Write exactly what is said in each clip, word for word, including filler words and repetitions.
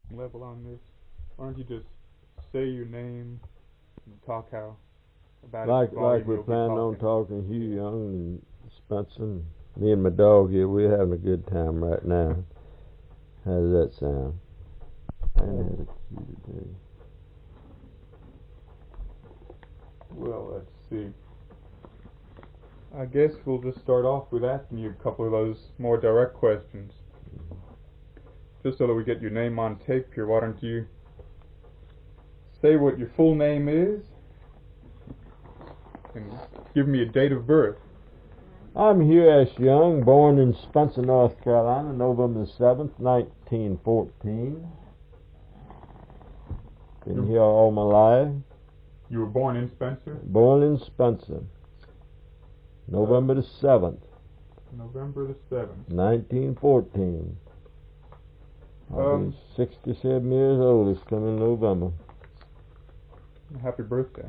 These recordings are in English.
level on this. Why don't you just say your name and talk how about Like it? like we're planning on talking, Hugh Young and Spencer, and me and my dog here. We're having a good time right now. How does that sound? And had a cue today. Well, let's see. I guess we'll just start off with asking you a couple of those more direct questions. Just so that we get your name on tape here, why don't you say what your full name is and give me a date of birth. I'm Hugh S. Young, born in Spencer, North Carolina, November seventh, nineteen fourteen. Been here all my life. You were born in Spencer? Born in Spencer, November the seventh. November the seventh. nineteen fourteen. I'll Um, be sixty-seven years old this coming November. Happy birthday.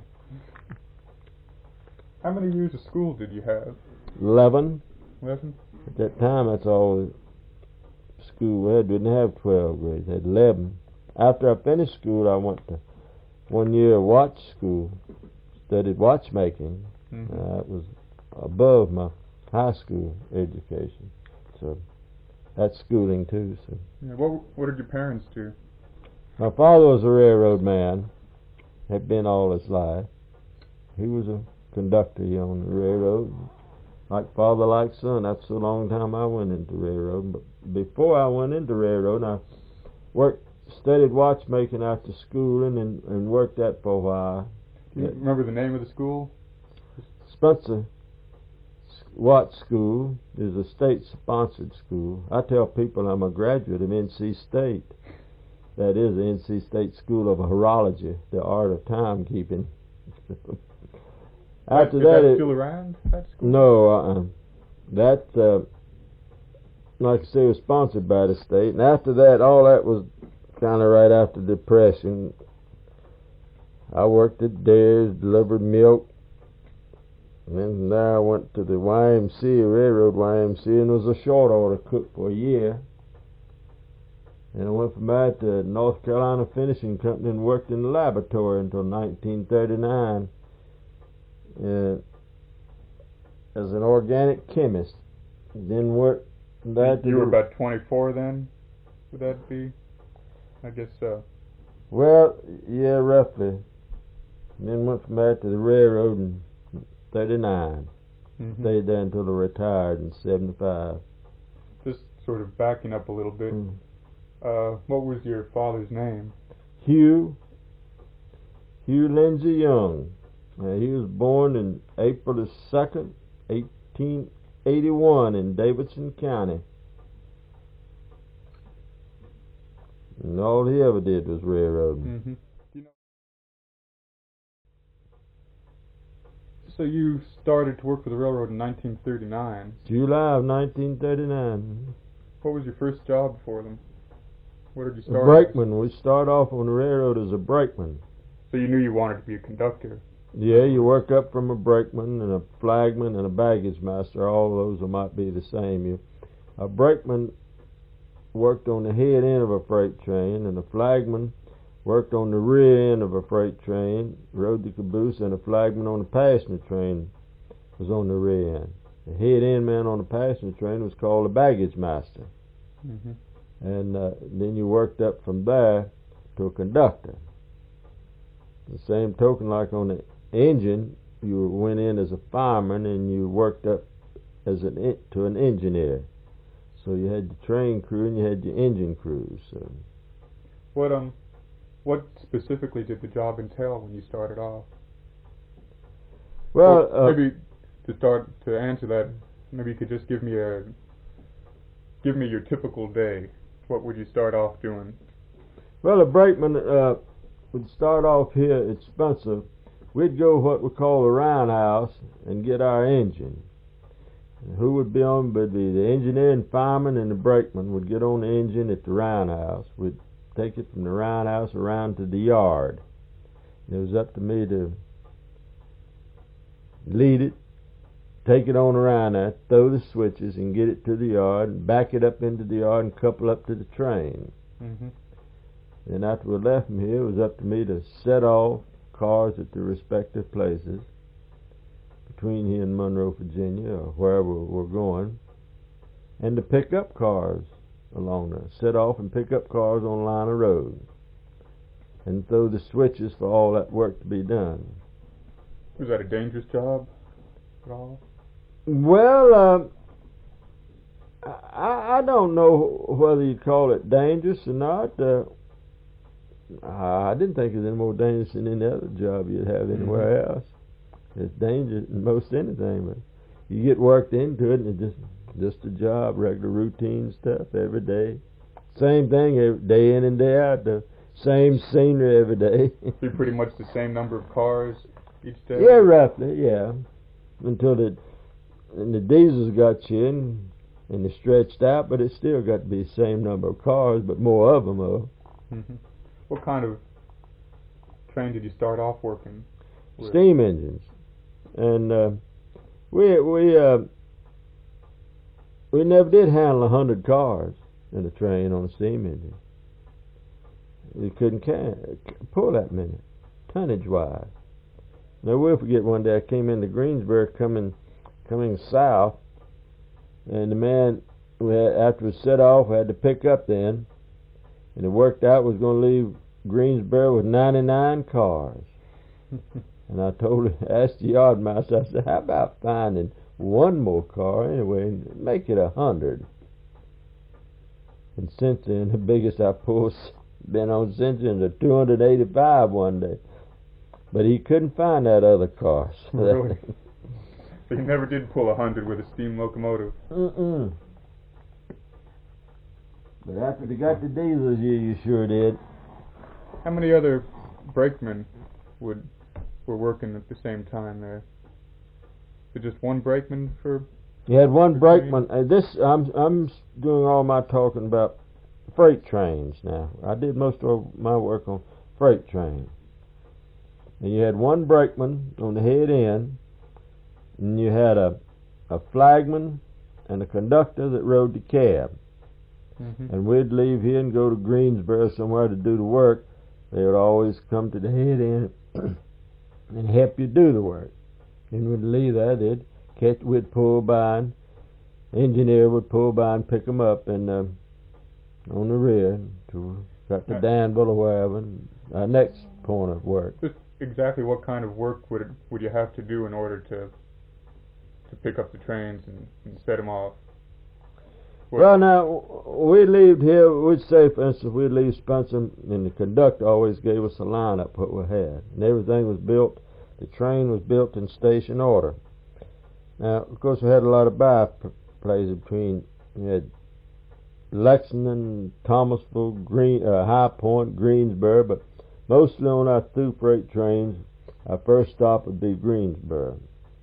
How many years of school did you have? Eleven. Eleven? At that time, that's all the school we had. We didn't have twelve grades. We had eleven. After I finished school, I went to one year watch school, studied watchmaking. Mm-hmm. Uh, that was above my high school education. So that's schooling too. So Yeah, what, what did your parents do? my father was a railroad man. Had been all his life. He was a conductor on the railroad. Like father, like son. That's a long time I went into railroad. But before I went into railroad, I worked, studied watchmaking after schooling, and, and worked that for a while. Do you remember the name of the school? Spencer Watch School is a state-sponsored school. I tell people I'm a graduate of N C State. That is the N C State School of Horology, the art of timekeeping. After Is that, that it, still around? That school? no, uh-uh. that, uh, like I say, was sponsored by the state. And after that, all that was kind of right after the Depression. I worked at dairies, delivered milk. And then there I went to the Y M C A, Railroad Y M C A, and was a short order cook for a year. And I went from there to North Carolina Finishing Company and worked in the laboratory until nineteen thirty-nine uh, as an organic chemist. Then worked that. You were about twenty-four then? Would that be? I guess so. Well, yeah, roughly. And then went from there to the railroad in thirty-nine. Mm-hmm. Stayed there until I retired in seventy-five. Just sort of backing up a little bit. Mm. Uh, what was your father's name? Hugh, Hugh Lindsay Young. Uh, he was born in April the second, eighteen eighty-one in Davidson County. And all he ever did was railroading. Mm-hmm. You know, so you started to work for the railroad in nineteen thirty-nine. July of nineteen thirty-nine. What was your first job for them? Where did you A start? brakeman. We started off on the railroad as a brakeman. So you knew you wanted to be a conductor. Yeah, you work up from a brakeman and a flagman and a baggage master. All of those might be the same. You, a brakeman worked on the head end of a freight train, and a flagman worked on the rear end of a freight train, rode the caboose, and a flagman on the passenger train was on the rear end. The head end man on the passenger train was called a baggage master. Mm-hmm. And uh, then you worked up from there to a conductor. The same token, like on the engine, you went in as a fireman and you worked up as an in, to an engineer. So you had your train crew and you had your engine crews. So. What um, what specifically did the job entail when you started off? Well, well uh, maybe to start to answer that, maybe you could just give me a give me your typical day. What would you start off doing? Well, a brakeman uh, would start off here at Spencer. We'd go what we call the roundhouse and get our engine. And who would be on? Would be the engineer and fireman, and the brakeman would get on the engine at the roundhouse. We'd take it from the roundhouse around to the yard. And it was up to me to lead it, take it on around there, throw the switches, and get it to the yard, and back it up into the yard and couple up to the train. Mm-hmm. Then after we left from here, it was up to me to set off cars at their respective places between here and Monroe, Virginia, or wherever we're going, and to pick up cars along there. Set off and pick up cars on line of road, and throw the switches for all that work to be done. Was that a dangerous job at all? Well, uh, I, I don't know whether you call it dangerous or not. Uh, I didn't think it was any more dangerous than any other job you'd have anywhere mm-hmm. else. It's dangerous in most anything, but you get worked into it, and it's just just a job, regular routine stuff every day. Same thing every day in and day out. The same scenery every day. Be pretty much the same number of cars each day. Yeah, roughly, yeah. Until the and the diesels got you in, and they stretched out, but it still got to be the same number of cars, but more of them. Though. Mm-hmm. What kind of train did you start off working with? Steam engines, and uh, we we uh, we never did handle a hundred cars in a train on a steam engine. We couldn't can, pull that many, tonnage wise. Now we'll forget one day I came into Greensboro coming coming south, and the man we had, after we set off, we had to pick up then. And it worked out we was going to leave Greensboro with ninety-nine cars. And I told him, asked the yard master, I said, how about finding one more car anyway and make it a hundred? And since then, the biggest I pulled been on since then is a two hundred eighty-five one day. But he couldn't find that other car. So really? So you never did pull a hundred with a steam locomotive? Mm-mm. But after they got the diesels, you, you sure did. How many other brakemen would were working at the same time there? Was it just one brakeman for? You had one brakeman. Uh, this I'm I'm doing all my talking about freight trains now. I did most of my work on freight trains. And you had one brakeman on the head end, and you had a a flagman and a conductor that rode the cab. Mm-hmm. And we'd leave here and go to Greensboro somewhere to do the work. They would always come to the head end and help you do the work. And we'd leave there, they'd catch, we'd pull by, and the engineer would pull by and pick them up and uh, on the rear to got to uh, Danville or wherever, and our next point of work. Just exactly what kind of work would it, would you have to do in order to to pick up the trains and, and set them off? What? Well, now, we leave here, we'd say, for instance, we'd leave Spencer, and the conductor always gave us a lineup what we had. And everything was built, the train was built in station order. Now, of course, we had a lot of byplays between, we had Lexington, Thomasville, Green, uh, High Point, Greensboro, but mostly on our through freight trains, our first stop would be Greensboro,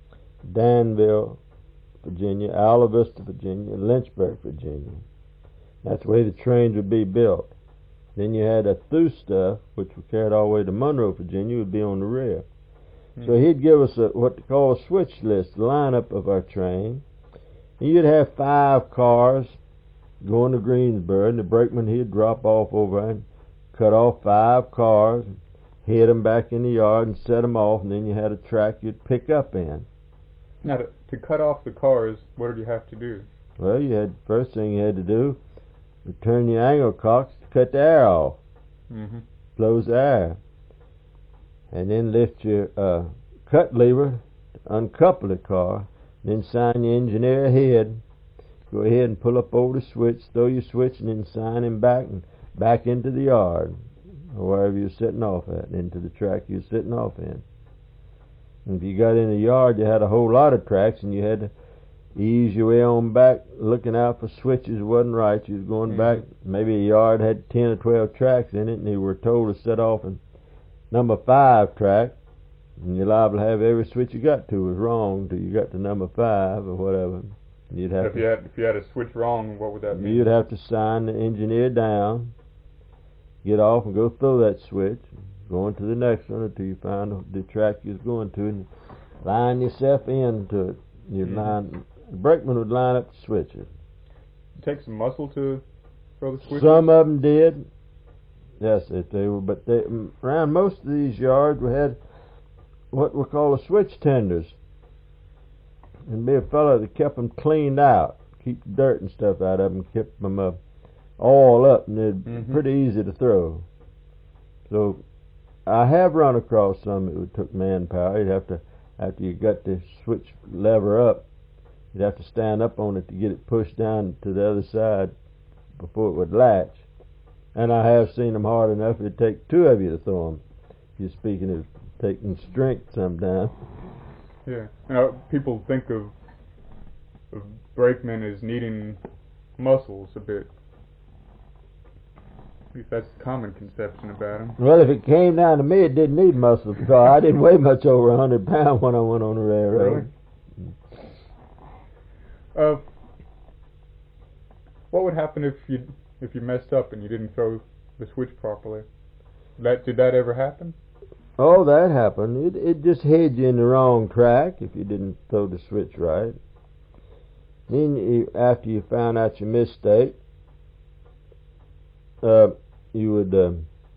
Danville, Virginia, Isla Vista, Virginia, Lynchburg, Virginia. That's the way the trains would be built. Then you had a through stuff, which was carried all the way to Monroe, Virginia, would be on the rear. Mm-hmm. So he'd give us a, what they call a switch list, the lineup of our train. And you'd have five cars going to Greensboro, and the brakeman, he'd drop off over and cut off five cars, hit them back in the yard and set them off, and then you had a track you'd pick up in. Now, to, to cut off the cars, what did you have to do? Well, you had first thing you had to do was turn your angle cocks to cut the air off. Mm-hmm. Close the air. And then lift your uh, cut lever to uncouple the car. Then sign your engineer ahead. Go ahead and pull up over the switch, throw your switch, and then sign him back and back into the yard, or wherever you're sitting off at, into the track you're sitting off in. And if you got in the yard, you had a whole lot of tracks, and you had to ease your way on back, looking out for switches wasn't right. You was going mm-hmm. back. Maybe a yard had ten or twelve tracks in it, and you were told to set off in number five track, and you're liable to have every switch you got to was wrong till you got to number five or whatever. You'd have if to, you had if you had a switch wrong, what would that mean? You'd have to sign the engineer down, get off and go throw that switch, go into the next one until you find the track you was going to, and line yourself into it. You'd mm-hmm. line, the brakeman would line up the switches. It takes some muscle to throw the switches? Some of them did. Yes, if they were, but they, around most of these yards we had what we call a switch tenders. And be a fellow that kept them cleaned out, keep the dirt and stuff out of them, kept them uh, all up, and they're Mm-hmm. pretty easy to throw. So I have run across some that took manpower. You'd have to, after you got the switch lever up, you'd have to stand up on it to get it pushed down to the other side before it would latch. And I have seen them hard enough it'd take two of you to throw them. You're speaking of taking strength sometimes. Yeah. You know, people think of, of brakemen as needing muscles a bit. At least that's a common conception about them. Well, if it came down to me, it didn't need muscles because I didn't weigh much over a hundred pounds when I went on the railroad. Really? Uh, what would happen if you if you messed up and you didn't throw the switch properly? That did that ever happen? Oh, that happened. It it just hid you in the wrong track if you didn't throw the switch right. Then, you, after you found out your mistake, uh, you would uh,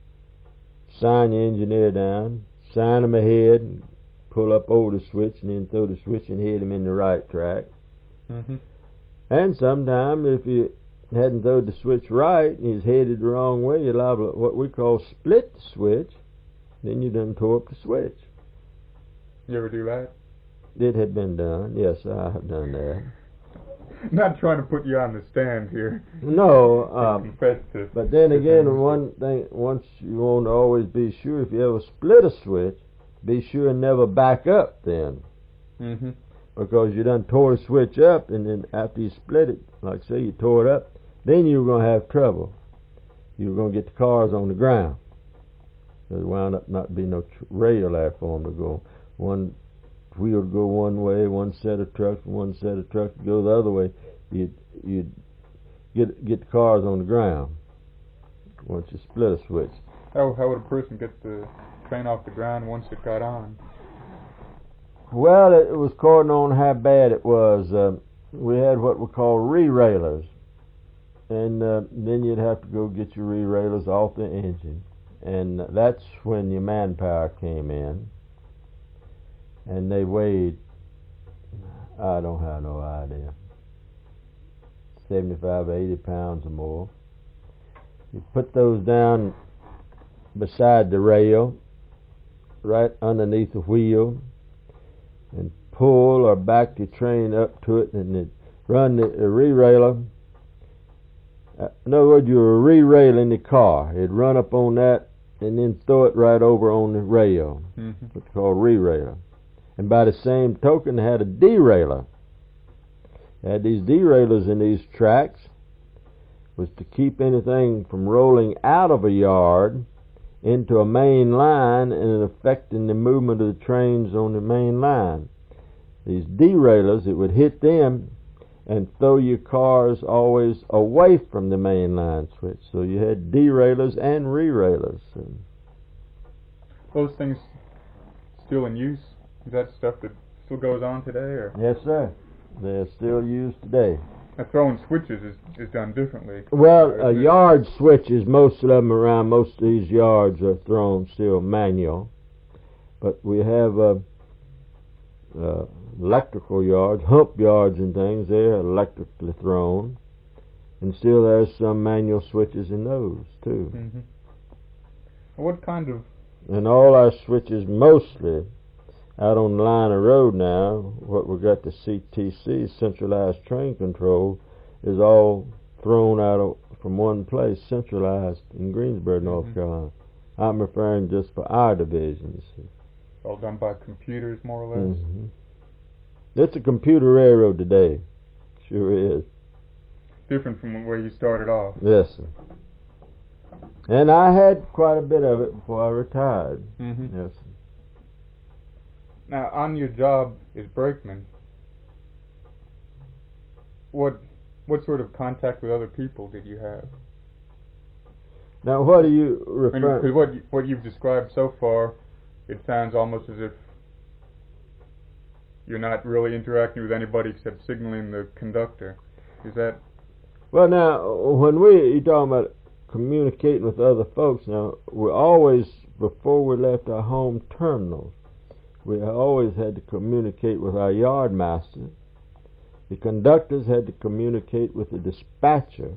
sign your engineer down, sign him ahead, and pull up over the switch, and then throw the switch and hit him in the right track. Mm-hmm. And sometimes, if you hadn't thrown the switch right and he's headed the wrong way, you're liable to what we call split the switch. Then you done tore up the switch. You ever do that? It had been done. Yes, I have done that. Not trying to put you on the stand here. No, um, Confess to. but then again, one thing, once you want to always be sure if you ever split a switch, be sure and never back up then. Mm-hmm. Because you done tore the switch up, and then after you split it, like say you tore it up, then you were going to have trouble. You were going to get the cars on the ground. There wound up not being no tr- rail there for them to go. One wheel to go one way, one set of trucks, one set of trucks to go the other way. You'd, you'd get get the cars on the ground once you split a switch. How how would a person get the train off the ground once it got on? Well, it, it was according on how bad it was. Uh, we had what we call re-railers. And uh, then you'd have to go get your re-railers off the engine. And that's when your manpower came in. And they weighed, I don't have no idea, seventy-five, eighty pounds or more. You put those down beside the rail, right underneath the wheel, and pull or back your train up to it, and then run the, the re-railer. Uh, in other words, you were re-railing the car. It'd run up on that and then throw it right over on the rail. Mm-hmm. What's called re-railer. And by the same token, they had a derailer. They had these derailers in these tracks, was to keep anything from rolling out of a yard into a main line and affecting the movement of the trains on the main line. These derailers, it would hit them and throw your cars always away from the main line switch. So you had derailers and re-railers. Those things still in use? Is that stuff that still goes on today, or? Yes, sir. They're still used today. Now, throwing switches is, is done differently. Well, Uh, uh, is it- yard switches, most of them around, most of these yards are thrown still manual. But we have uh, uh, electrical yards, hump yards and things, they're electrically thrown. And still there's some manual switches in those, too. Mm-hmm. What kind of... And all our switches mostly out on the line of road now, what we got the C T C, centralized train control, is all thrown out of, from one place, centralized in Greensboro, North Mhm. Carolina. I'm referring just for our divisions. all done by computers, more or less? Mm-hmm. It's a computer railroad today. Sure is. Different from where you started off. Yes, sir. And I had quite a bit of it before I retired. Mm-hmm. Yes, sir. Now, on your job as brakeman, what what sort of contact with other people did you have? Now, what do you I refer? mean, 'cause what you, what you've described so far, it sounds almost as if you're not really interacting with anybody except signaling the conductor. Is that? Well, now, when we you talking about communicating with other folks. Now, we always, before we left our home terminals, we always had to communicate with our yard master. The conductors had to communicate with the dispatcher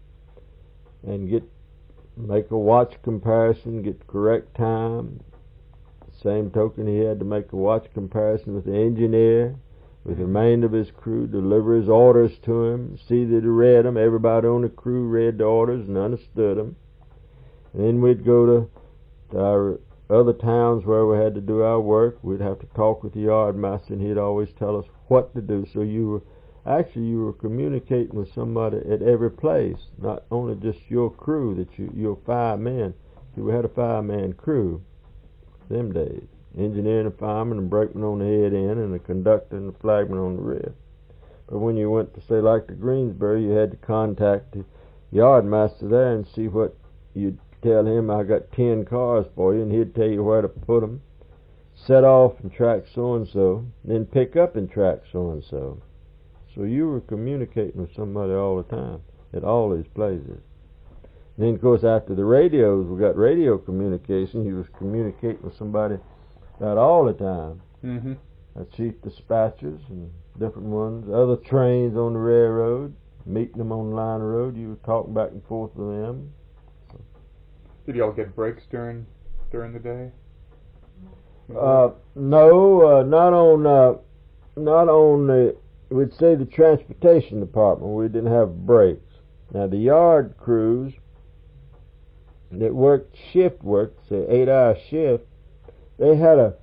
and get make a watch comparison, get correct time. Same token, he had to make a watch comparison with the engineer, with the remainder of his crew, deliver his orders to him, see that he read them. Everybody on the crew read the orders and understood them. And then we'd go to, to our other towns where we had to do our work. We'd have to talk with the yard master, and he'd always tell us what to do. So you were actually you were communicating with somebody at every place, not only just your crew, that you your firemen. We had a fireman crew them days. Engineer and a fireman and brakeman on the head end, and a conductor and a flagman on the rear. But when you went to, say, like to Greensboro, you had to contact the yard master there and see what you'd tell him. I got ten cars for you, and he'd tell you where to put them. Set off and track so-and-so, then pick up and track so-and-so. So you were communicating with somebody all the time at all these places. And then, of course, after the radios, we got radio communication. You was communicating with somebody about all the time. Mm-hmm. Uh, chief dispatchers and different ones, other trains on the railroad, meeting them on the line of road. You were talking back and forth with them. Did y'all get breaks during during the day? Uh, no, uh, not on uh, not on the. We'd say the transportation department. We didn't have breaks. Now the yard crews that worked shift work, say eight-hour shift, they had a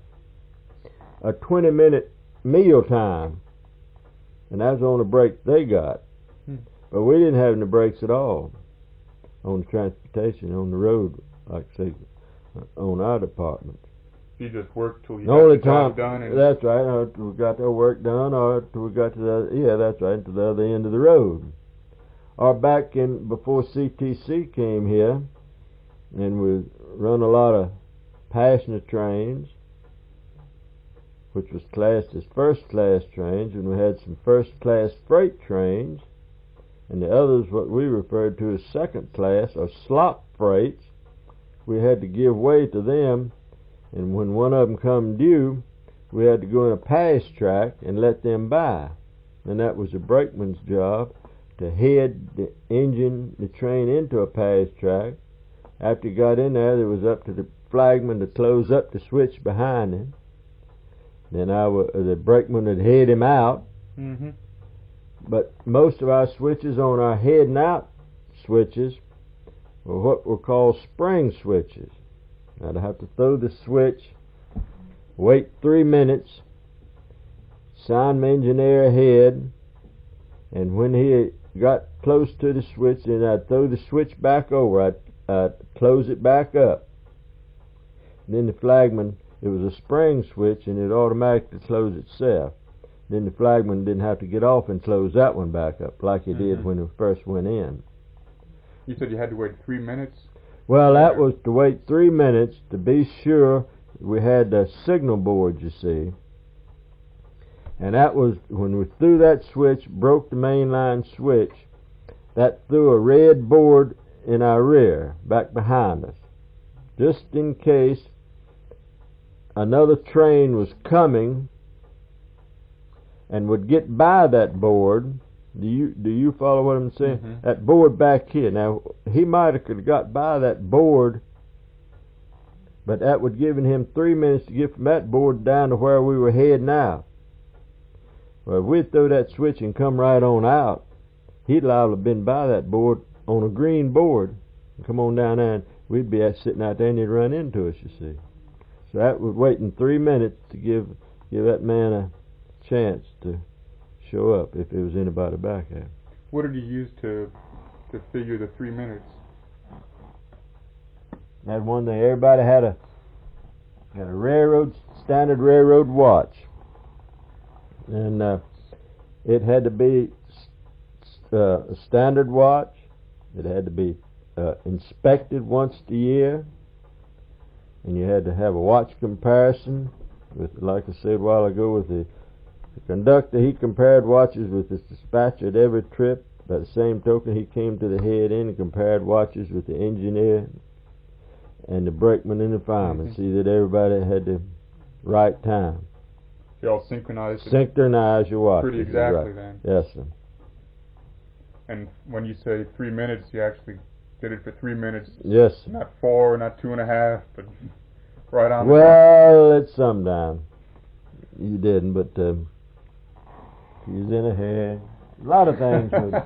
a twenty-minute meal time, and that was on the break they got. Hmm. But we didn't have any breaks at all on transportation, on the road, like say, on our department. You just worked till you The got only the job time, done? And that's right, or till we got our work done, or till we got to the, yeah, that's right, to the other end of the road. Or back in, before C T C came here, and we run a lot of passenger trains, which was classed as first-class trains, and we had some first-class freight trains, and the others, what we referred to as second-class, or slop freights. We had to give way to them, and when one of them come due, we had to go in a pass track and let them by. And that was the brakeman's job, to head the engine, the train into a pass track. After he got in there, it was up to the flagman to close up the switch behind him. Then I w- the brakeman would head him out. Mm-hmm. But most of our switches on our heading out switches were what were called spring switches. I'd have to throw the switch, wait three minutes, sign my engineer ahead, and when he got close to the switch, then I'd throw the switch back over. I'd, I'd close it back up. And then the flagman, it was a spring switch, and it automatically closed itself. Then the flagman didn't have to get off and close that one back up like he mm-hmm. did when he first went in. You said you had to wait three minutes? Well, that was to wait three minutes to be sure. We had the signal board, you see. And that was, when we threw that switch, broke the main line switch, that threw a red board in our rear, back behind us. Just in case another train was coming and would get by that board. Do you do you follow what I'm saying? Mm-hmm. That board back here. Now, he might have could have got by that board, but that would give him three minutes to get from that board down to where we were heading out. Well, if we'd throw that switch and come right on out, he'd liable to have been by that board on a green board and come on down there, and we'd be sitting out there and he'd run into us, you see. So that was waiting three minutes to give give that man a chance to show up if there was anybody back there. What did you use to to figure the three minutes? That one thing, everybody had a had a railroad standard railroad watch, and uh, it had to be uh, a standard watch. It had to be uh, inspected once a year, and you had to have a watch comparison with, like I said a while ago, with the The conductor. He compared watches with his dispatcher at every trip. By the same token, he came to the head end and compared watches with the engineer and the brakeman and the fireman. Mm-hmm. See that everybody had the right time. You all synchronized it Synchronize your watches. pretty exactly right. then. Yes, sir. And when you say three minutes, you actually did it for three minutes. Yes, sir. Not four, not two and a half, but right on. Well, it's sometime. You didn't, but um, he was in a hurry. A lot of things. Would,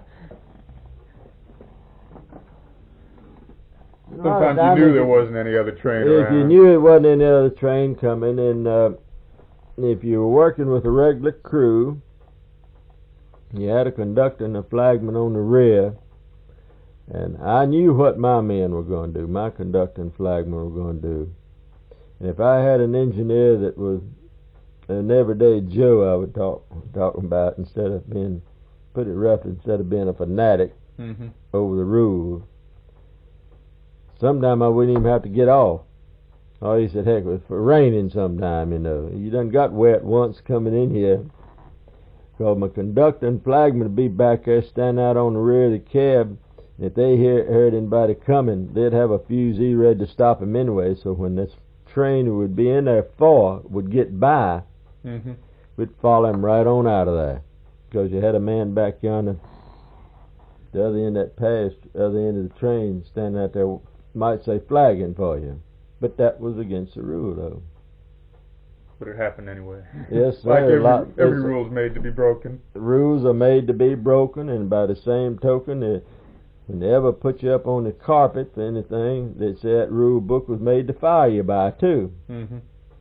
Sometimes you knew there wasn't any other train if around. you knew it wasn't any other train coming, and uh, if you were working with a regular crew, you had a conductor and a flagman on the rear, and I knew what my men were going to do, my conductor and flagman were going to do. And if I had an engineer that was an everyday Joe, I would talk talking about, instead of being, put it roughly, instead of being a fanatic mm-hmm. over the rules, sometime I wouldn't even have to get off. Oh, he said, heck, it was raining sometime, you know. You done got wet once coming in here. Because my conductor and flagman would be back there standing out on the rear of the cab. And if they hear, heard anybody coming, they'd have a fusee ready to stop him anyway. So when this train who would be in there for would get by, mm-hmm. we'd follow him right on out of there. Because you had a man back yonder, the other end of that pass, the other end of the train, standing out there, might say flagging for you. But that was against the rule, though. But it happened anyway. Yes, sir. Like every, lot, every rule is made to be broken. Rules are made to be broken, and by the same token, they, when they ever put you up on the carpet for anything, they say that rule book was made to fire you by, too. Mm-hmm.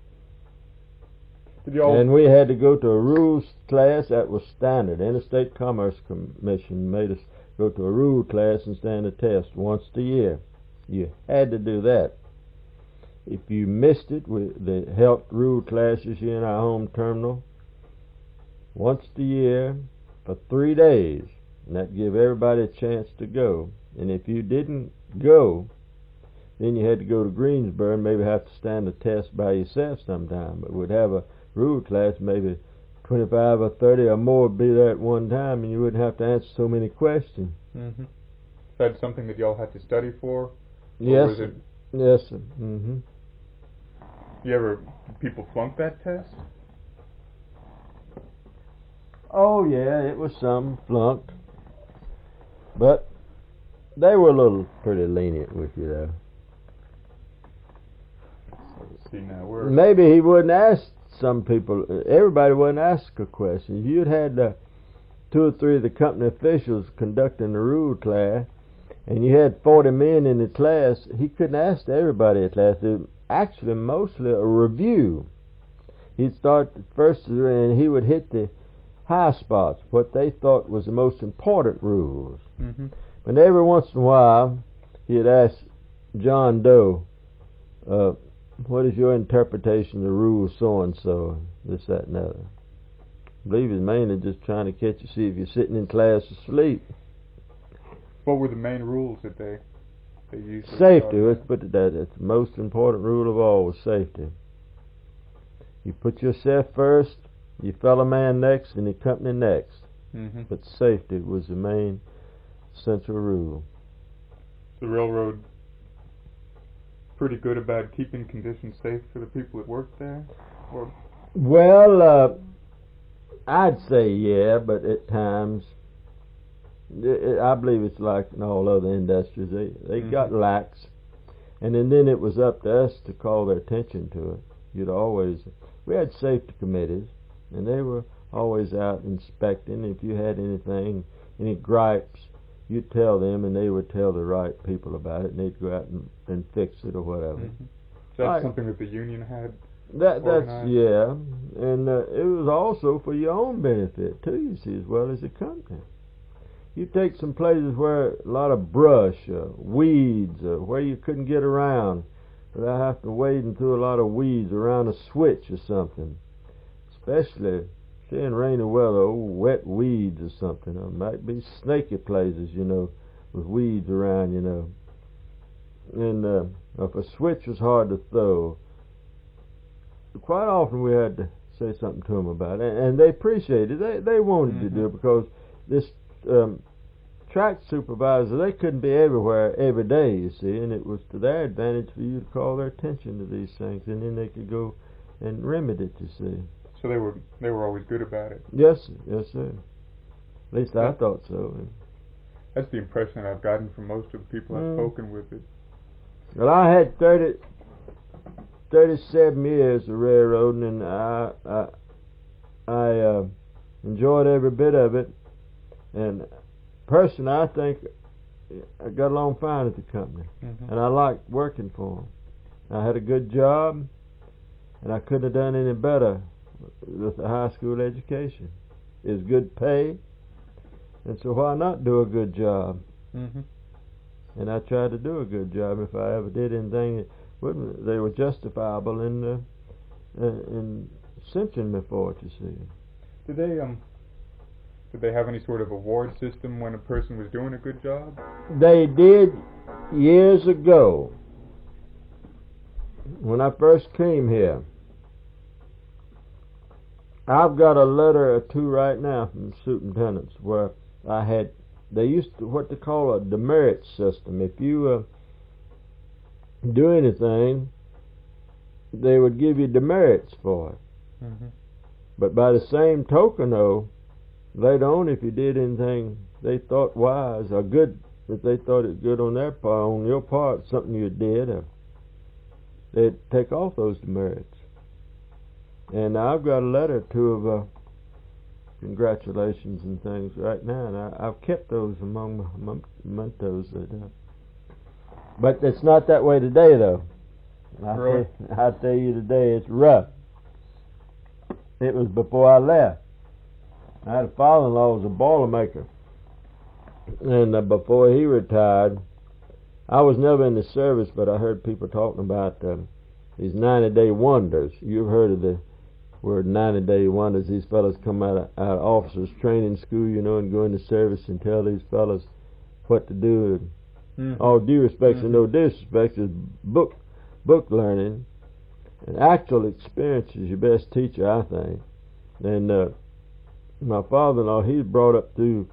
Did y'all And we had to go to a rules class that was standard. Interstate Commerce Commission made us go to a rule class and stand a test once a year. You had to do that. If you missed it, we, they held rule classes here in our home terminal once a year for three days. And that give everybody a chance to go. And if you didn't go, then you had to go to Greensboro and maybe have to stand a test by yourself sometime. But we'd have a rule class, maybe twenty-five or thirty or more would be there at one time, and you wouldn't have to answer so many questions. Mm-hmm. Is that something that y'all had to study for? Yes, was it, yes, sir. Mm-hmm. You ever, did people flunk that test? Oh, yeah, it was some flunked. But they were a little pretty lenient with you, though. Let's see now, we're... Maybe he wouldn't ask some people, everybody wouldn't ask a question. If you'd had uh, two or three of the company officials conducting the rule class, and you had forty men in the class, he couldn't ask everybody in the class. It was actually mostly a review. He'd start first, and he would hit the high spots, what they thought was the most important rules. Mm-hmm. And every once in a while, he'd ask John Doe, uh, what is your interpretation of the rule so-and-so, this, that, and the other. I believe he's mainly just trying to catch you, see if you're sitting in class asleep. What were the main rules that they, they used? Safety, let's put it that. That's the most important rule of all, was safety. You put yourself first, your fellow man next, and your company next. Mm-hmm. But safety was the main central rule. The railroad pretty good about keeping conditions safe for the people that worked there? Or Well, uh, I'd say yeah, but at times, it, it, I believe it's like in all other industries. They they mm-hmm. got lax, and then, then it was up to us to call their attention to it. You'd always, we had safety committees, and they were always out inspecting. If you had anything, any gripes, you'd tell them, and they would tell the right people about it, and they'd go out and, and fix it or whatever. Mm-hmm. That's Right. something that the union had? That that's organized? yeah, and uh, it was also for your own benefit too. You see, as well as the company. You take some places where a lot of brush, uh, weeds, uh, where you couldn't get around, without having to wade through a lot of weeds around a switch or something. Especially, say in rainy weather, old wet weeds or something. There might be snaky places, you know, with weeds around, you know. And uh, if a switch was hard to throw, quite often we had to say something to them about it, and, and they appreciated it. They they wanted mm-hmm. to do it because this um, track supervisors, they couldn't be everywhere every day, you see, and it was to their advantage for you to call their attention to these things, and then they could go and remedy it, you see. So they were they were always good about it. Yes, sir. Yes, sir. At least I Yeah. thought so. That's the impression I've gotten from most of the people I've Mm. spoken with. It. Well, I had thirty, thirty-seven years of railroading, and I I, I uh, enjoyed every bit of it. And personally, I think I got along fine at the company, Mm-hmm. and I liked working for them. I had a good job, and I couldn't have done any better with a high school education. It was good pay, and so why not do a good job? Mm-hmm. And I tried to do a good job. If I ever did anything that wouldn't, they were justifiable in uh, uh, in censuring me for it, you see. Did they um did they have any sort of award system when a person was doing a good job? They did years ago. When I first came here, I've got a letter or two right now from superintendents where I had, they used to what they call a demerit system. If you uh, do anything, they would give you demerits for it. Mm-hmm. But by the same token, though, later on, if you did anything they thought wise or good, if they thought it good on their part, on your part, something you did, uh, they'd take off those demerits. And I've got a letter or two of uh, congratulations and things right now, and I, I've kept those among my mementos. That, uh, but it's not that way today, though. I Really? tell, I tell you today, it's rough. It was before I left. I had a father-in-law who was a boilermaker, and uh, before he retired, I was never in the service, but I heard people talking about uh, these ninety-day wonders. You've heard of the word ninety-day wonders. These fellas come out of, out of officers' training school, you know, and go into service and tell these fellas what to do. And Mm-hmm. all due respect Mm-hmm. and no disrespect is book book learning. And actual experience is your best teacher, I think. And uh, my father-in-law, he was brought up through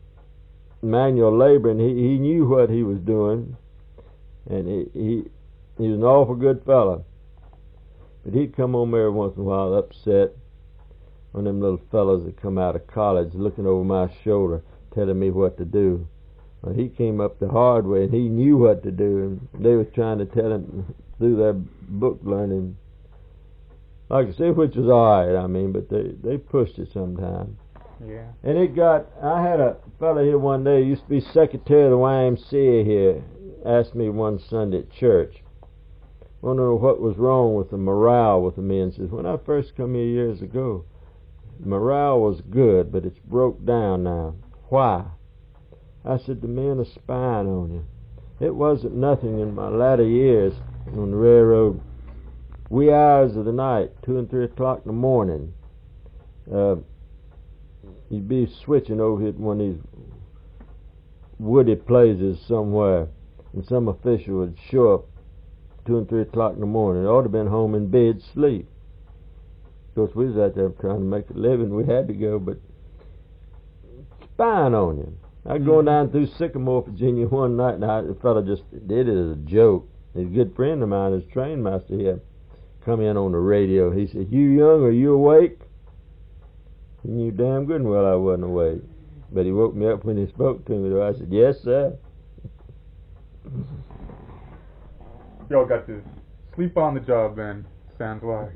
manual labor, and he, he knew what he was doing, and he, he he was an awful good fella. But he'd come home every once in a while upset, one of them little fellas that come out of college looking over my shoulder, telling me what to do. Well, he came up the hard way, and he knew what to do, and they was trying to tell him through their book learning. Like I said, which was alright, I mean, but they, they pushed it sometimes. Yeah. And it got, I had a fella here one day, he used to be secretary of the Y M C A here, asked me one Sunday at church, wondering what was wrong with the morale with the men. Says, when I first come here years ago, morale was good, but it's broke down now. Why? I said, the men are spying on you. It wasn't nothing in my latter years on the railroad. Wee hours of the night, two and three o'clock in the morning, uh, you'd be switching over here to one of these woody places somewhere, and some official would show up two and three o'clock in the morning. They ought to have been home in bed sleep. Of course, we was out there trying to make a living. We had to go, but spying on you. I was going down through Sycamore, Virginia one night, and I, the fella just did it as a joke. He's a good friend of mine, his train master here, come in on the radio. He said, "You young, are you awake?" He knew damn good and well I wasn't awake. But he woke me up when he spoke to me. I said, "Yes, sir." Y'all got to sleep on the job then, sounds like.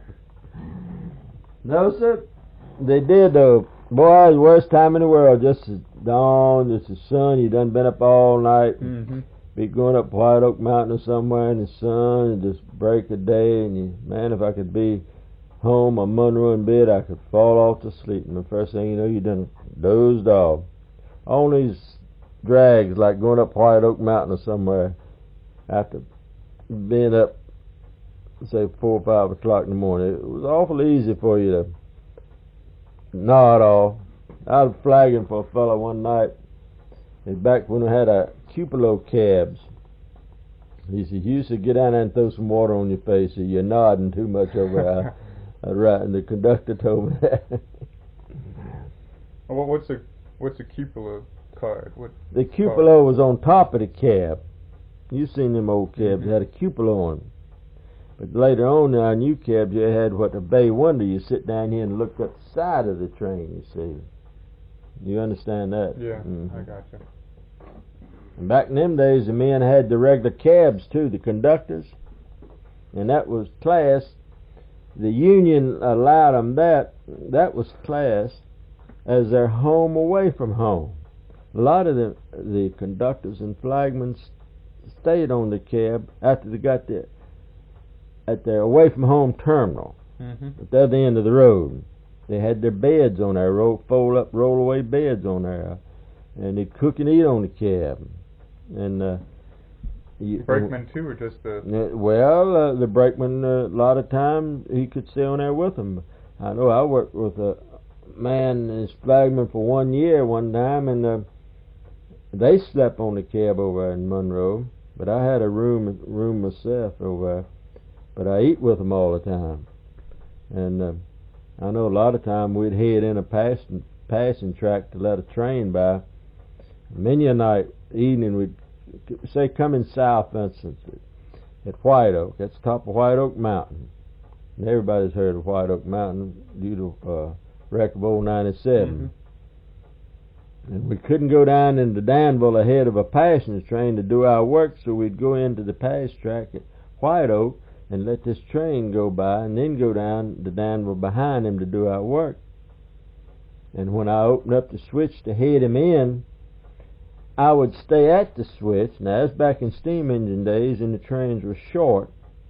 No, sir. They did, though. Boy, it was the worst time in the world. Just as dawn, just the sun. You done been up all night. Mm-hmm. Be going up White Oak Mountain or somewhere in the sun and just break a day. And you, man, if I could be home or Monroe in bed, I could fall off to sleep. And the first thing you know, you done dozed off. On these drags, like going up White Oak Mountain or somewhere after being up, say, four or five o'clock in the morning. It was awful easy for you to nod off. I was flagging for a fellow one night. It was back when we had a Cupelo cabs. He said, "You used to get down there and throw some water on your face. So you're nodding too much over there." I, I right, and the conductor told me that. Well, what's a what's a cupola? card? What the cupola was on top of the cab. You've seen them old cabs Mhm. that had a cupola on them. But later on, our new cabs, you had what a bay window. You sit down here and look up the side of the train, you see. You understand that? Yeah, Mhm. I gotcha. And back in them days, the men had the regular cabs too, the conductors, and that was class. The union allowed them that. That was class as their home away from home. A lot of the the conductors and flagmen stayed on the cab after they got there at their away from home terminal Mm-hmm. at the other end of the road. They had their beds on there, roll, fold up, roll away beds on there, and they'd cook and eat on the cab. And uh, you, Brakemen too, or just the? uh, well, uh, the brakeman uh, a lot of times he could stay on there with them. I know I worked with a man and his flagman for one year one time, and uh, they slept on the cab over in Monroe. But I had a room room myself over there. But I eat with them all the time, and uh, I know a lot of time we'd head in a passing passing track to let a train by. Many a night, evening, we'd say coming south, for instance, at White Oak. That's the top of White Oak Mountain. And everybody's heard of White Oak Mountain due to uh, wreck of old ninety-seven. Mm-hmm. And we couldn't go down into Danville ahead of a passenger train to do our work, so we'd go into the pass track at White Oak and let this train go by, and then go down to Danville behind him to do our work. And when I opened up the switch to head him in, I would stay at the switch. Now, that's back in steam engine days, and the trains were short.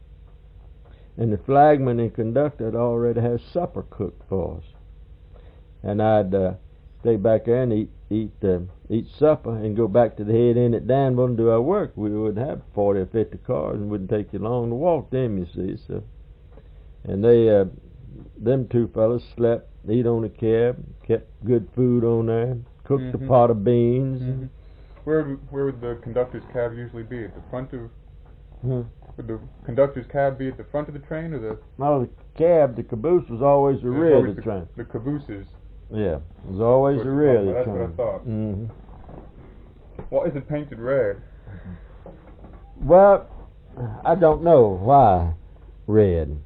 And the flagman and conductor had already had supper cooked for us. And I'd uh, stay back there and eat eat uh, eat supper and go back to the head end at Danville and do our work. We would have forty or fifty cars, and it wouldn't take you long to walk them, you see. So, and they, uh, them two fellas slept, eat on the cab, kept good food on there, cooked Mm-hmm. a pot of beans. Mm-hmm. Where would, where would the conductor's cab usually be? At the front of? Hmm. Would the conductor's cab be at the front of the train, or the? No, the cab, the caboose was always the There's rear of always the, the train. The cabooses. Yeah, it was always That's the what rear you're of the talking train. about. That's what I thought. Mm-hmm. Why is it painted red? Well, I don't know why red.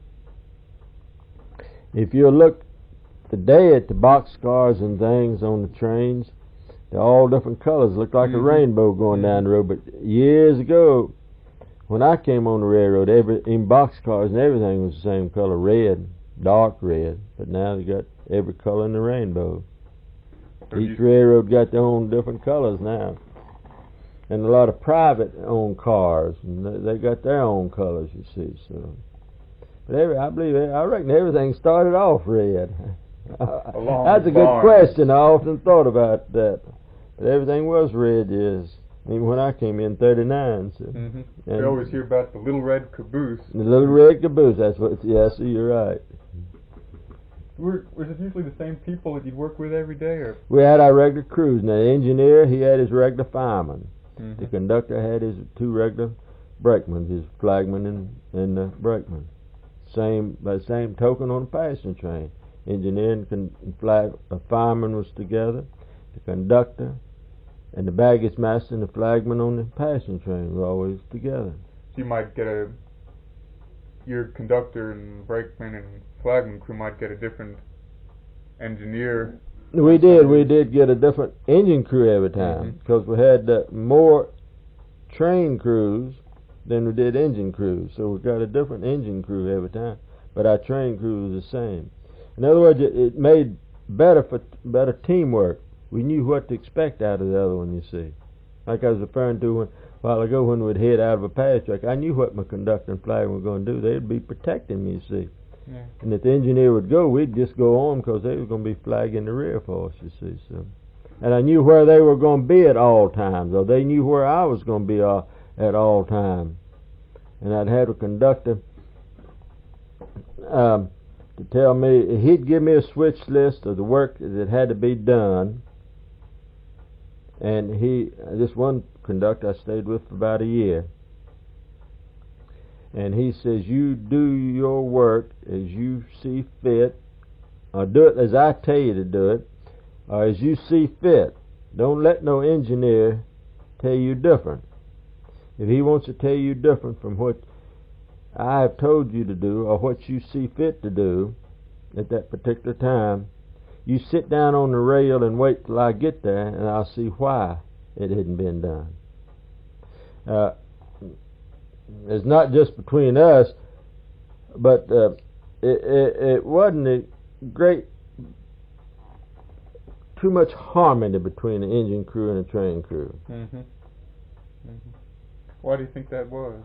If you look today at the boxcars and things on the trains, they're all different colors. Look like Mm-hmm. a rainbow going Mm-hmm. down the road. But years ago, when I came on the railroad, every in boxcars and everything was the same color, red, dark red. But now they got every color in the rainbow. So Each you- railroad got their own different colors now. And a lot of private owned cars, and they, they got their own colors, you see. So, but every, I believe, I reckon everything started off red. Along That's a the good barns. question. I often thought about that. But everything was red, yes. Even when I came in thirty-nine. So. Mm-hmm. And We always hear about the little red caboose. the little red caboose. That's what. Yes, you're right. Were, was it usually the same people that you'd work with every day, or? We had our regular crews. Now, the engineer, he had his regular fireman. Mm-hmm. The conductor had his two regular brakemen, his flagman and, and the brakeman. Same, by the same token on the passenger train. Engineer and, con, and flag, a fireman was together. The conductor and the baggage master and the flagman on the passenger train were always together. So you might get a, your conductor and brakeman and flagman crew might get a different engineer. We did. We did get a different engine crew every time Mhm. because we had uh, more train crews than we did engine crews. So we got a different engine crew every time, but our train crew was the same. In other words, it, it made better for better teamwork. We knew what to expect out of the other one. You see, like I was referring to when, a while ago when we'd head out of a pass track, I knew what my conductor and flagman were going to do. They'd be protecting me. You see. Yeah. And if the engineer would go, we'd just go on because they were going to be flagging the rear for us, you see. So, and I knew where they were going to be at all times, or they knew where I was going to be uh, at all times. And I'd have a conductor um, to tell me, he'd give me a switch list of the work that had to be done. And he, this one conductor I stayed with for about a year. And he says, you do your work as you see fit, or do it as I tell you to do it, or as you see fit. Don't let no engineer tell you different. If he wants to tell you different from what I have told you to do or what you see fit to do at that particular time, you sit down on the rail and wait till I get there, and I'll see why it hadn't been done. Uh, it's not just between us, but uh, it, it, it wasn't a great, too much harmony between the engine crew and the train crew. Mm-hmm. Mm-hmm. Why do you think that was?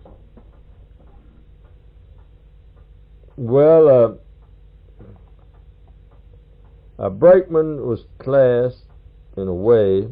Well, uh, a brakeman was classed, in a way,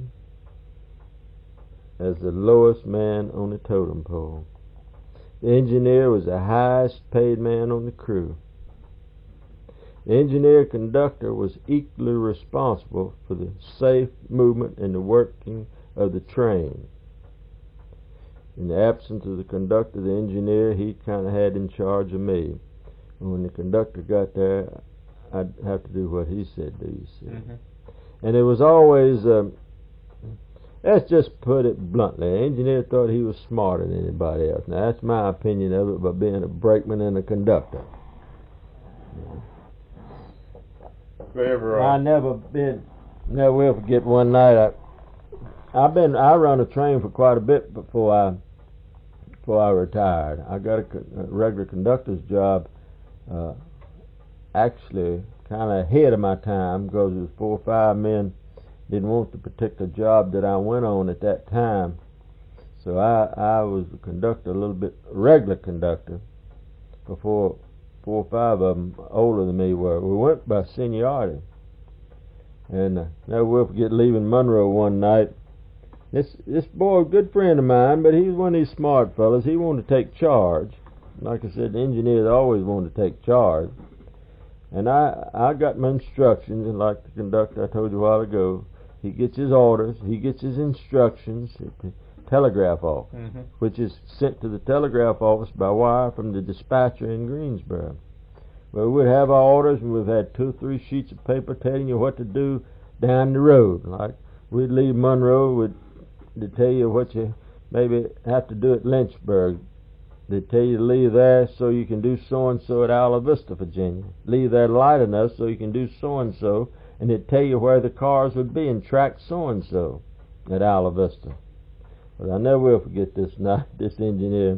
as the lowest man on the totem pole. The engineer was the highest paid man on the crew. The engineer conductor was equally responsible for the safe movement and the working of the train. In the absence of the conductor, the engineer, he kind of had in charge of me. And when the conductor got there, I'd have to do what he said do, you see. Mm-hmm. And it was always, um, let's just put it bluntly, the engineer thought he was smarter than anybody else. Now, that's my opinion of it, by being a brakeman and a conductor. Yeah. Ever, uh, I never been, never will forget one night, I, I've been, I run a train for quite a bit before I, before I retired. I got a, a regular conductor's job, uh, actually kind of ahead of my time, because there was four or five men didn't want the particular job that I went on at that time. So I, I was a conductor, a little bit regular conductor, before four or five of them older than me were. We went by seniority. And uh, never will forget leaving Monroe one night. This this boy, a good friend of mine, but he was one of these smart fellas. He wanted to take charge. Like I said, the engineers always wanted to take charge. And I, I got my instructions, and like the conductor I told you a while ago, he gets his orders, he gets his instructions at the telegraph office, mm-hmm. which is sent to the telegraph office by wire from the dispatcher in Greensboro. Well, we'd have our orders, and we've had two or three sheets of paper telling you what to do down the road. Like, we'd leave Monroe, we'd to tell you what you maybe have to do at Lynchburg. They tell you to leave there so you can do so-and-so at Isla Vista, Virginia. Leave there light enough so you can do so-and-so, and they'd tell you where the cars would be and track so-and-so at Isla Vista. But I never will forget this night, this engineer.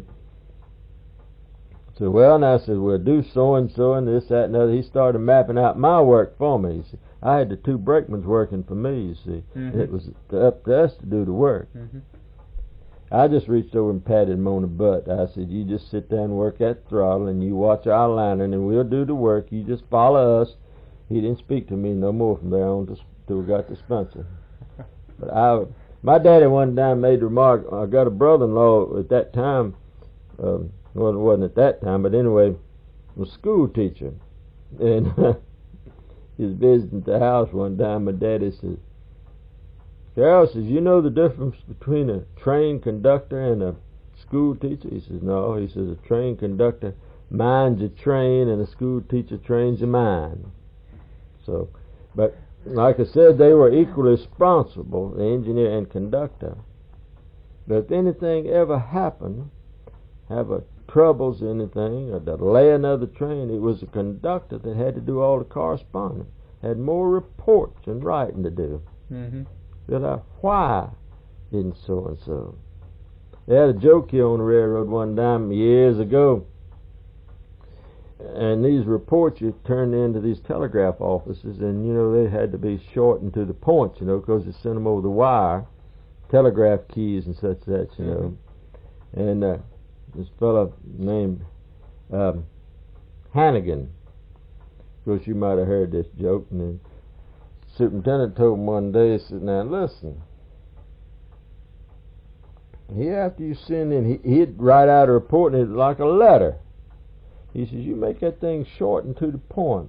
So, well, now I said, we'll do so-and-so and this, that, and other. He started mapping out my work for me. You see, I had the two brakemen working for me, you see. Mm-hmm. And it was up to us to do the work. Mm-hmm. I just reached over and patted him on the butt. I said, you just sit there and work that throttle, and you watch our lantern, and we'll do the work. You just follow us. He didn't speak to me no more from there on till we got to Spencer. But I, my daddy one time made the remark, I got a brother-in-law at that time, um, well, it wasn't at that time, but anyway, was a school teacher. And he was visiting the house one time. My daddy said, Carol says, you know the difference between a train conductor and a school teacher? He says, no. He says, a train conductor minds a train and a school teacher trains a mind. So, but like I said, they were equally responsible, the engineer and conductor. But if anything ever happened, have a troubles or anything, or delaying of the train, it was the conductor that had to do all the correspondence, had more reports and writing to do. Mm-hmm. That why didn't so and so? They had a joke here on the railroad one time years ago, and these reports you turned into these telegraph offices, and you know they had to be short and to the point, you know, because they sent them over the wire, telegraph keys and such such, you know. Mm-hmm. And uh, this fellow named um, Hannigan, of course you might have heard this joke, and then superintendent told him one day, he said, now listen, here after you send in, he, he'd write out a report and it's like a letter. He says, you make that thing short and to the point.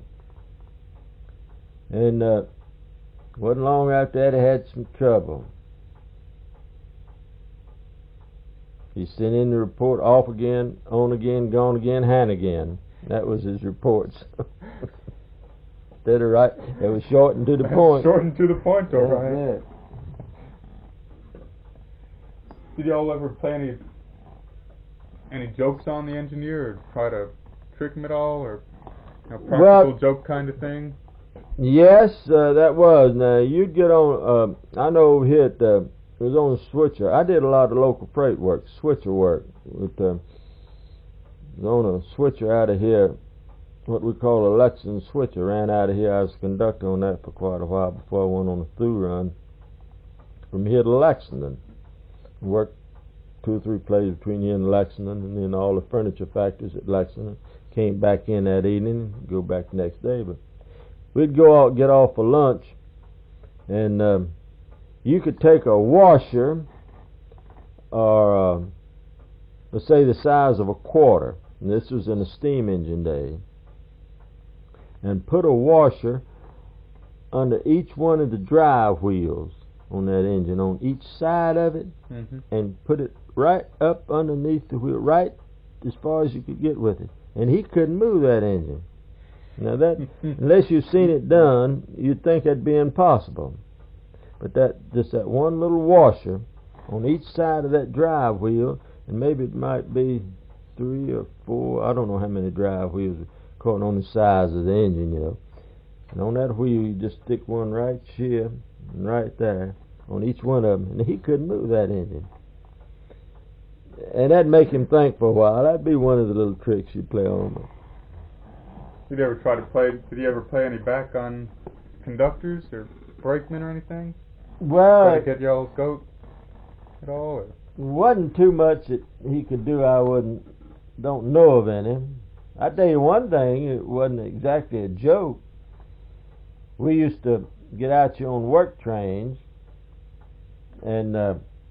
And uh, wasn't long after that he had some trouble. He sent in the report, off again, on again, gone again, hand again. That was his reports. Instead of right, it was short and to the point. Short and to the point, all right. Did y'all ever play any any jokes on the engineer, or try to trick him at all, or you know, practical Well, joke kind of thing? Yes, uh, that was. Now, you'd get on, uh, I know over here at, uh, it was on Switcher. I did a lot of local freight work, Switcher work. With, uh, it was on a Switcher out of here, what we call a Lexington Switcher. Ran out of here. I was a conductor on that for quite a while before I went on a through run from here to Lexington. Worked two or three plays between here and Lexington, and then all the furniture factories at Lexington. Came back in that evening, go back the next day. But we'd go out, get off for lunch, and um, you could take a washer, or uh, let's say the size of a quarter, and this was in a steam engine day, and put a washer under each one of the drive wheels on that engine, on each side of it, Mm-hmm. and put it right up underneath the wheel, right as far as you could get with it. And he couldn't move that engine. Now that, unless you've seen it done, you'd think that'd be impossible. But that, just that one little washer on each side of that drive wheel, and maybe it might be three or four, I don't know how many drive wheels, according on the size of the engine, you know. And on that wheel, you just stick one right here and right there on each one of them, and he couldn't move that engine. And that'd make him think for a while. That'd be one of the little tricks you play on him. Did you ever try to play? Did you ever play any back on conductors or brakemen or anything? Well, Try to get y'all's goat at all? Or? wasn't too much that he could do. I wouldn't, don't know of any. I tell you one thing, it wasn't exactly a joke. We used to get out here on work trains, and uh,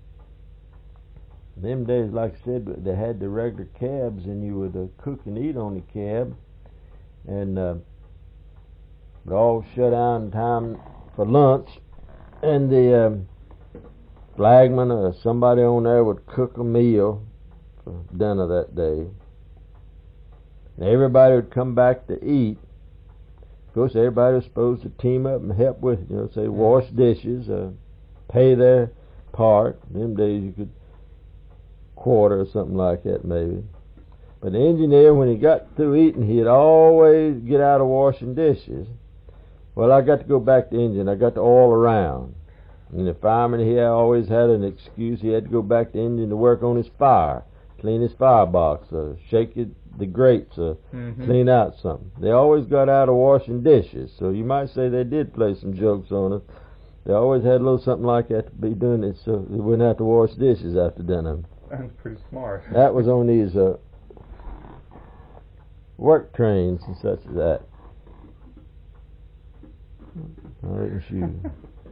them days, like I said, they had the regular cabs, and you would uh, cook and eat on the cab. And uh, it all shut down in time for lunch, and the um, flagman or somebody on there would cook a meal for dinner that day. And everybody would come back to eat. Of course, everybody was supposed to team up and help with, you know, say wash dishes, uh, pay their part. In them days you could quarter or something like that maybe. But the engineer, when he got through eating, he'd always get out of washing dishes. Well, I got to go back to the engine. I got to oil around. And the fireman here always had an excuse. He had to go back to the engine to work on his fire, clean his firebox, or shake it, the grates, or Mm-hmm. clean out something. They always got out of washing dishes. So you might say they did play some jokes on us. They always had a little something like that to be doing it so they wouldn't have to wash dishes after dinner. Sounds pretty smart. That was on these uh, work trains and such as that. I didn't shoot.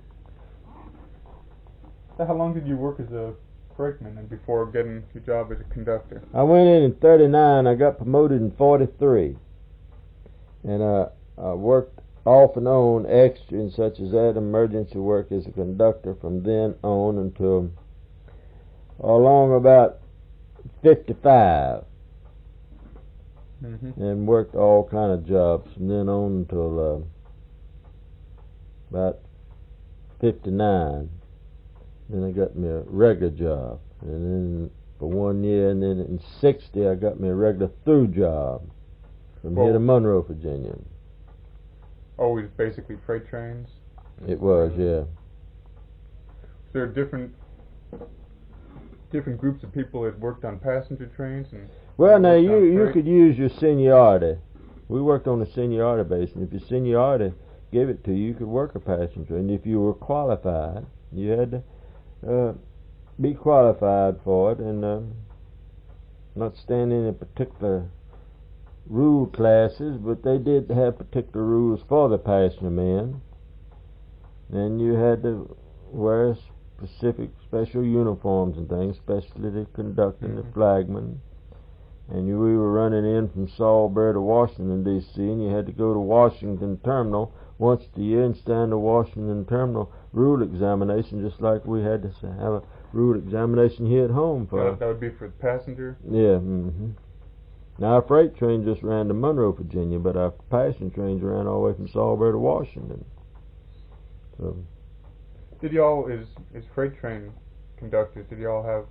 So how long did you work as a brakeman and before getting your job as a conductor? I went in in thirty-nine. I got promoted in forty-three. And uh, I worked off and on extra and such as that, emergency work as a conductor from then on until along about fifty-five. Mm-hmm. And worked all kind of jobs from then on until uh, about fifty-nine. Then I got me a regular job, and then for one year, and then in sixty I got me a regular through job from Well, here to Monroe, Virginia. Always basically freight trains. It was, yeah. There are different different groups of people that worked on passenger trains and. Well, now worked you on you freight. could use your seniority. We worked on a seniority base, and if your seniority gave it to you, you could work a passenger. And if you were qualified, you had to uh, be qualified for it, and uh, not stand in a particular rule classes, but they did have particular rules for the passenger men. And you had to wear specific special uniforms and things, especially the conductor and the flagman. And you, we were running in from Salisbury to Washington, D C, and you had to go to Washington Terminal once a year and stand the Washington Terminal rule examination, just like we had to have a rule examination here at home. For Uh, that would be for the passenger. yeah. Mm-hmm. Now, our freight train just ran to Monroe, Virginia, but our passenger trains ran all the way from Salisbury to Washington. So, Did y'all, as, as freight train conductors, did y'all have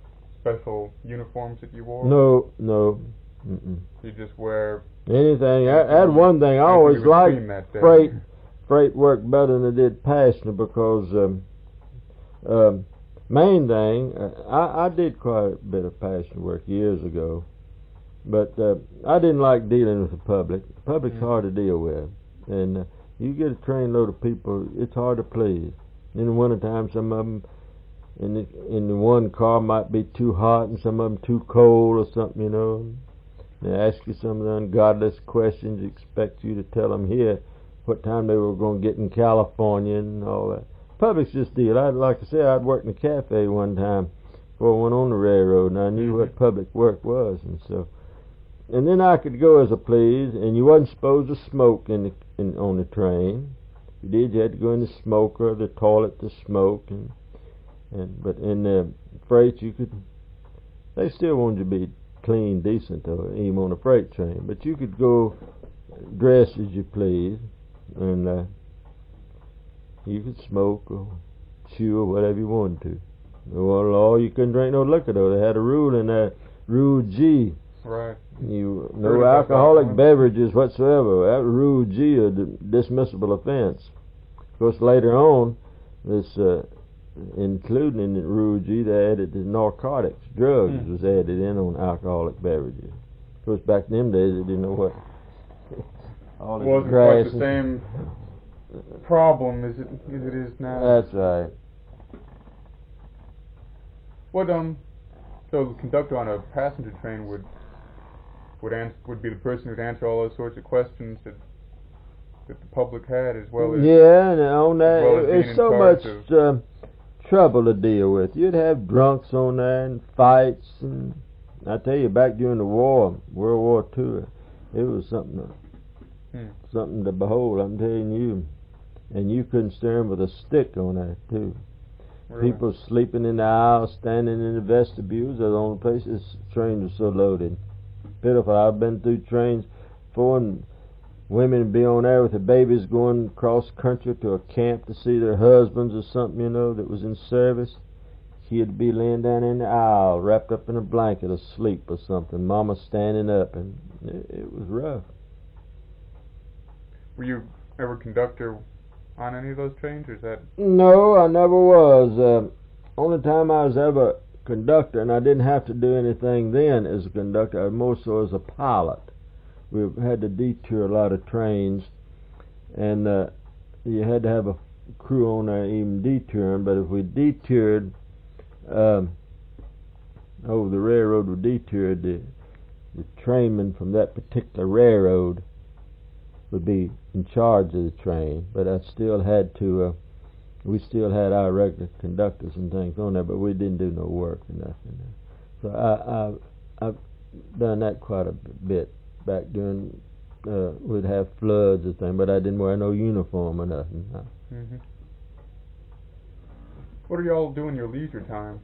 special uniforms that you wore? No, no. Mm-mm. You just wear anything. I, I had one thing. I always liked freight. Freight worked better than it did passenger because um, um, main thing. Uh, I, I did quite a bit of passenger work years ago, but uh, I didn't like dealing with the public. The public's mm-hmm. hard to deal with, and uh, you get a train load of people. It's hard to please. In the wintertime, some of them in the, in the one car might be too hot and some of them too cold or something, you know. They ask you some of the ungodless questions, expect you to tell them here what time they were going to get in California and all that. Public's just deal. I'd like to say I'd worked in a cafe one time before I went on the railroad, and I knew what public work was, and so. And then I could go as I pleased, and you wasn't supposed to smoke in the in on the train. If you did, you had to go in the smoker, the toilet to smoke, and and but in the freight you could. They still wanted you to be clean, decent, though, even on a freight train. But you could go dress as you please, and uh, you could smoke or chew or whatever you wanted to. Well, law, you couldn't drink no liquor, though. They had a rule in there, Rule G. Right. You no alcoholic beverages whatsoever. That was Rule G, a dismissible offense. Of course, later on, this uh, including in the Rule G, they added the narcotics, drugs mm. was added in on alcoholic beverages. Of course, back in them days, they didn't know what. All it wasn't quite the same problem as it as it is now. That's right. What um, so the conductor on a passenger train would would answer, would be the person who'd answer all those sorts of questions that that the public had, as well as yeah, and on that well it's so much uh, trouble to deal with. You'd have drunks on there and fights, and I tell you, back during the war, World War Two, it was something to, hmm. something to behold. I'm telling you, and you couldn't steer them with a stick on that too. Really? People sleeping in the aisles, standing in the vestibules. Are the only places trains are so loaded. Pitiful. I've been through trains before, and women would be on there with their babies going across country to a camp to see their husbands or something, you know, that was in service. He'd be laying down in the aisle, wrapped up in a blanket, asleep or something. Mama standing up, and it, it was rough. Were you ever conductor on any of those trains, or is that? No, I never was. Uh, only time I was ever conductor, and I didn't have to do anything then as a conductor. I was more so as a pilot. We had to detour a lot of trains, and uh, you had to have a crew on there even detouring. But if we detoured, um, over the railroad we detoured, the, the trainman from that particular railroad would be in charge of the train. But I still had to. Uh, we still had our regular conductors and things on there, but we didn't do no work or nothing. So I, I I've done that quite a bit. Back during, uh, we'd have floods or things, but I didn't wear no uniform or nothing. No. Mm-hmm. What do y'all do in your leisure time?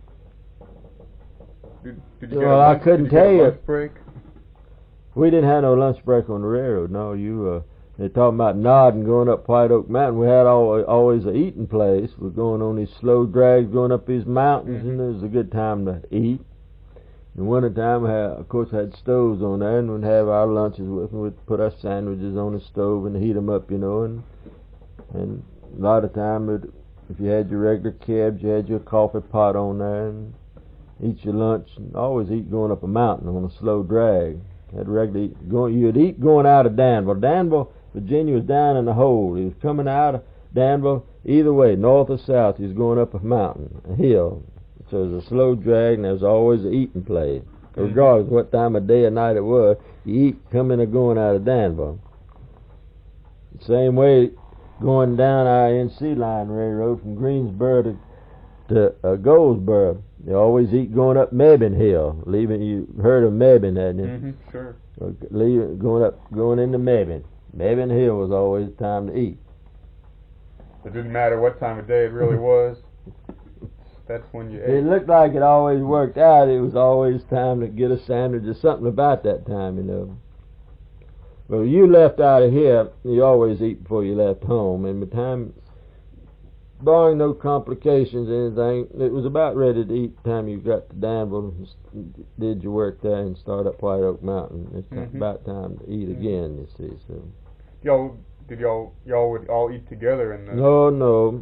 Did, did you well, get a lunch, I couldn't did you tell get a you. lunch break? We didn't have no lunch break on the railroad. No, you. Uh, they're talking about nodding going up White Oak Mountain. We had all, always a eating place. We're going on these slow drags going up these mountains, mm-hmm. and it was a good time to eat. In the wintertime, we had, of course, had stoves on there, and we'd have our lunches with them. We'd put our sandwiches on the stove and heat them up, you know. And and a lot of time, it, if you had your regular cabs, you had your coffee pot on there, and eat your lunch. And always eat going up a mountain on a slow drag. Had regular eat, going, you'd eat going out of Danville. Danville, Virginia was down in the hole. He was coming out of Danville either way, north or south. He was going up a mountain, a hill. So it was a slow drag, and there was always an eating place. Mm-hmm. Regardless of what time of day or night it was, you eat coming or going out of Danville. Same way going down our N C line railroad from Greensboro to, to uh, Goldsboro. You always eat going up Mebane Hill. Leaving, you heard of Mebane, hadn't you? Mm-hmm, sure. Leaving, going up, going into Mebane. Mebane Hill was always time to eat. It didn't matter what time of day it really was. That's when you ate. It looked like it always worked out. It was always time to get a sandwich or something about that time, you know. But when you left out of here, you always eat before you left home. And by the time barring no complications or anything, it was about ready to eat the time you got to Danville and s- did your work there and start up White Oak Mountain. It's Mhm. about time to eat Mhm. again, you see. So Y'all did y'all y'all would all eat together in the no, no.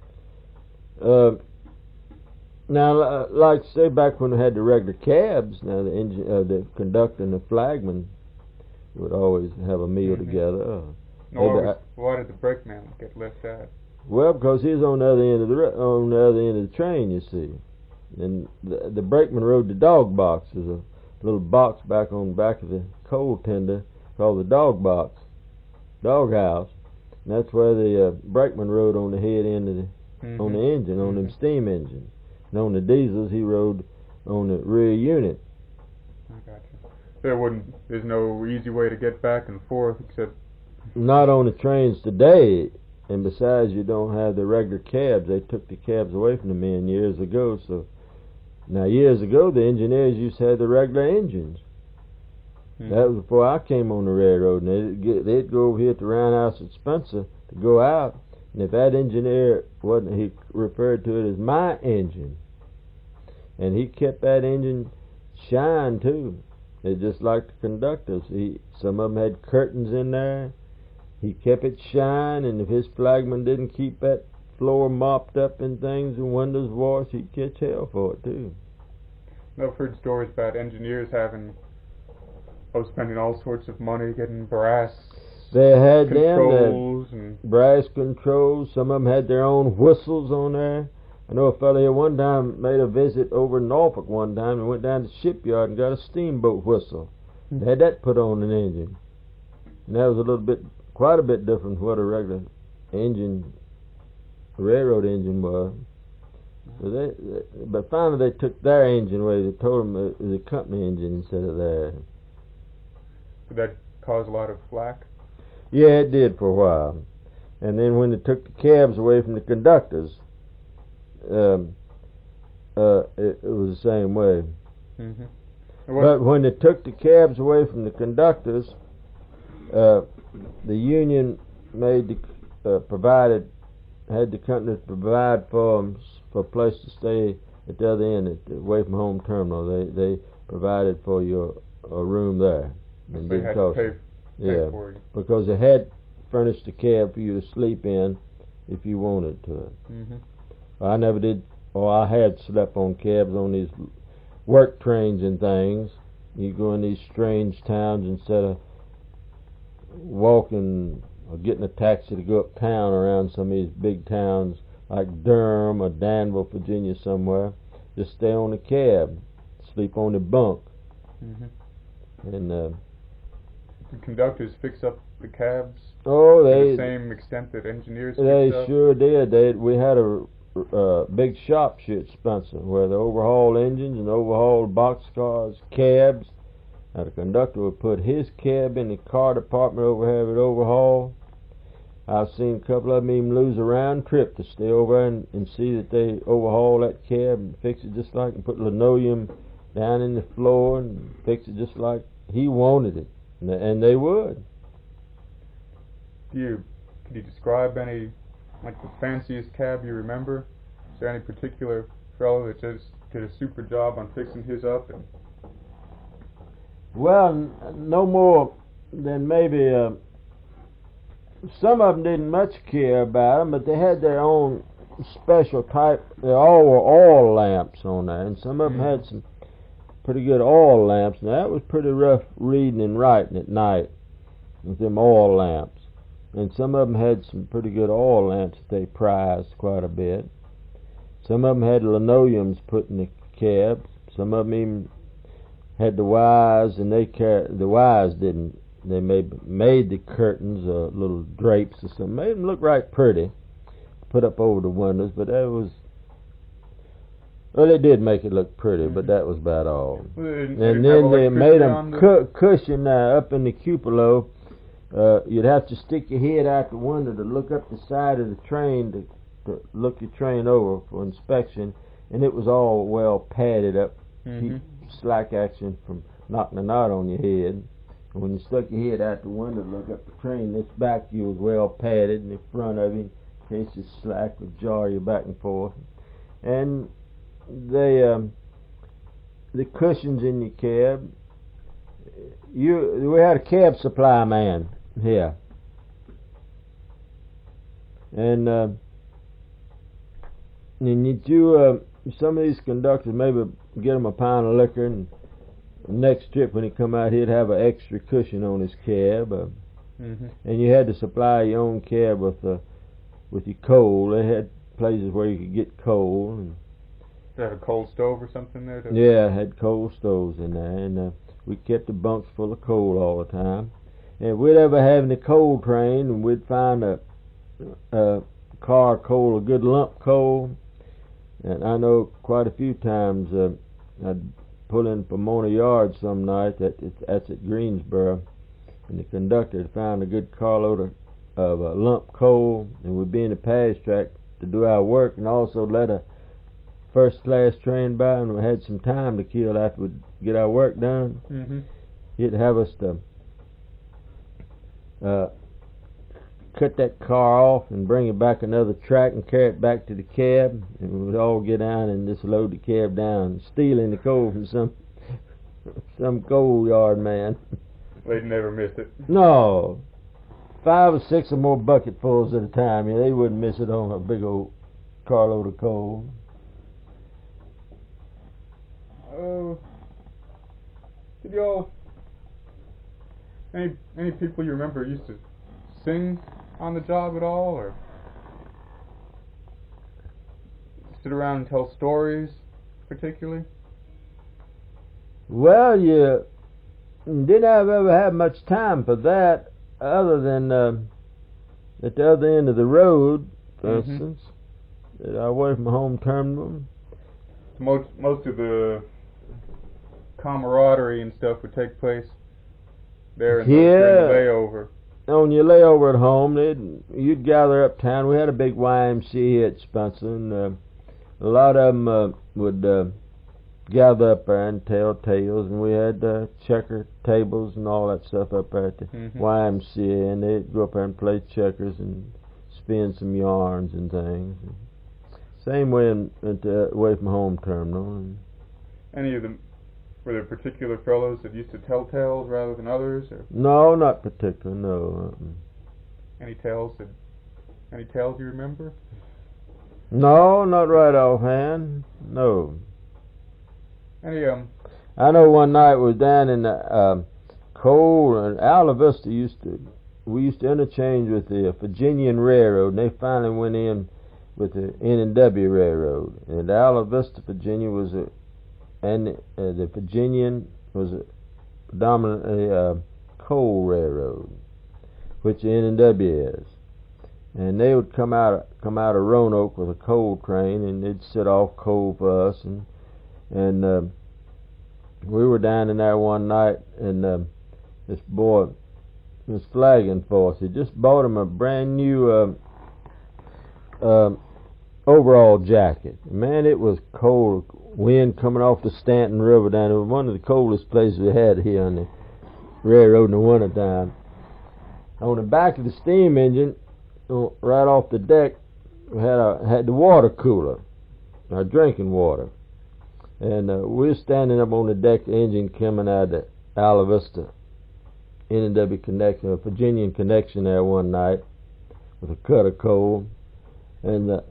Uh, now, li- like say back when we had the regular cabs, now the engine, uh, the conductor and the flagman would always have a meal Mhm. together. Uh, No, maybe why, I- was, why did the brakeman get left out? Well, because he's on the other end of the ro- on the other end of the train, you see, and the, the brakeman rode the dog box. There's a little box back on the back of the coal tender called the dog box, dog house, and that's where the uh, brakeman rode on the head end of the Mhm. on the engine, on them Mhm. steam engines, and on the diesels he rode on the rear unit. I got you. There wouldn't. There's no easy way to get back and forth except. Not on the trains today. And besides, you don't have the regular cabs. They took the cabs away from the men years ago. So now, years ago, the engineers used to have the regular engines. Mhm. That was before I came on the railroad. And they'd, get, they'd go over here at the roundhouse at Spencer to go out. And if that engineer wasn't, he referred to it as my engine. And he kept that engine shine too. It's just like the conductors. He, some of them had curtains in there. He kept it shine, and if his flagman didn't keep that floor mopped up and things and windows washed, he'd catch hell for it too. I've heard stories about engineers having, oh, spending all sorts of money getting brass They had them, controls and the brass controls. Some of them had their own whistles on there. I know a fellow here one time made a visit over in Norfolk one time and went down to the shipyard and got a steamboat whistle. They had that put on an engine, and that was a little bit. Quite a bit different from what a regular engine, railroad engine was. So they, they, but finally they took their engine away. They told them it was a company engine instead of theirs. did that cause a lot of flack? Yeah, it did for a while. And then when they took the cabs away from the conductors, um, uh, it, it was the same way. Mm-hmm. But when they took the cabs away from the conductors, uh, the union made the, uh, provided had the company provide for them for a place to stay at the other end, at the away from home terminal. They they provided for you a, a room there. So they had to pay, pay yeah, for you. because they had furnished a cab for you to sleep in if you wanted to. Mm-hmm. I never did. Or I had slept on cabs on these work trains and things. You go in these strange towns instead of walking or getting a taxi to go uptown around some of these big towns like Durham or Danville, Virginia, somewhere. Just stay on the cab, sleep on the bunk, Mm-hmm. and uh, the conductors fix up the cabs oh, to they the same extent that engineers they fix up. sure did. They we had a uh, big shop here at Spencer where they overhauled engines and overhauled boxcars, cabs. Now the conductor would put his cab in the car department over, have it overhauled. I've seen a couple of them even lose a round trip to stay over and, and see that they overhaul that cab and fix it just like, and put linoleum down in the floor and fix it just like he wanted it, and, and they would. Do you, could you describe any, like the fanciest cab you remember? Is there any particular fellow that just did a super job on fixing his up? And Well, n- no more than maybe uh, some of them didn't much care about them, but they had their own special type. They all were oil lamps on there, and some of them Mhm. had some pretty good oil lamps. Now that was pretty rough reading and writing at night with them oil lamps. And some of them had some pretty good oil lamps that they prized quite a bit. Some of them had linoleums put in the cab. Some of them even had the wires, and they car- the wires didn't. They made made the curtains uh, little drapes or something. Made them look right pretty, put up over the windows. But that was well, they did make it look pretty, Mhm. but that was about all. Well, they didn't- And they didn't then have they made electricity on them the- cu- cushion uh, up in the cupola. Uh, you'd have to stick your head out the window to look up the side of the train to, to look your train over for inspection, and it was all well padded up, Mhm. keep slack action from knocking a knot on your head. And when you stuck your head out the window to look up the train, this back view was well padded, and the front of you in case it's slack would jar you back and forth. And they, um, the cushions in your cab, you we had a cab supply man here. And uh, and you do uh, some of these conductors maybe get him a pound of liquor, and the next trip when he come out he'd have an extra cushion on his cab, uh, mm-hmm. and you had to supply your own cab with uh, with your coal. They had places where you could get coal. And they had a coal stove or something there? To yeah, had coal stoves in there, and uh, we kept the bunks full of coal all the time. And if we'd ever have any coal train, and we'd find a Uh, car coal, a good lump coal, and I know quite a few times uh, I'd pull in Pomona Yard some night, that that's at Greensboro, and the conductor had found a good carload of, of uh, lump coal, and we'd be in the pass track to do our work, and also let a first class train by, and we had some time to kill after we'd get our work done. Mm-hmm. He'd have us to uh, cut that car off and bring it back another track and carry it back to the cab, and we would all get down and just load the cab down, stealing the coal from some some coal yard man. They'd never missed it. No, five or six or more bucketfuls at a time. Yeah, they wouldn't miss it on a big old carload of coal. Oh, did y'all any any people you remember used to sing on the job at all, or sit around and tell stories, particularly? Well, you didn't have ever have much time for that, other than uh, at the other end of the road, for mm-hmm. instance, away from home terminal. Most most of the camaraderie and stuff would take place there in the, yeah. during the layover. On your layover at home, they'd, you'd gather uptown. We had a big Y M C A at Spencer, and uh, a lot of them uh, would uh, gather up there and tell tales, and we had uh, checker tables and all that stuff up there at the mm-hmm. Y M C A, and they'd go up there and play checkers and spin some yarns and things. Same way in, at the away from home terminal. And any of them, were there particular fellows that used to tell tales rather than others, or no, not particular. No. Uh-uh. Any tales that any tales you remember? No, not right offhand. No. Any um. I know one night we was down in the uh, coal, and Isla Vista used to. We used to interchange with the Virginian Railroad, and they finally went in with the N and W Railroad. And Isla Vista, Virginia was a and uh, the Virginian was a predominantly uh, coal railroad, which the N and W is. And they would come out of, come out of Roanoke with a coal train, and they'd set off coal for us. And and uh, we were down in there one night, and uh, this boy was flagging for us. He just bought him a brand new uh, uh, overall jacket. Man, it was cold. Wind coming off the Stanton River down. It was one of the coldest places we had here on the railroad in the wintertime. On the back of the steam engine, right off the deck, we had a, had the water cooler, our drinking water. And uh, we were standing up on the deck, the engine coming out of the Isla Vista N and W connection, a Virginian connection there one night with a cut of coal. And uh,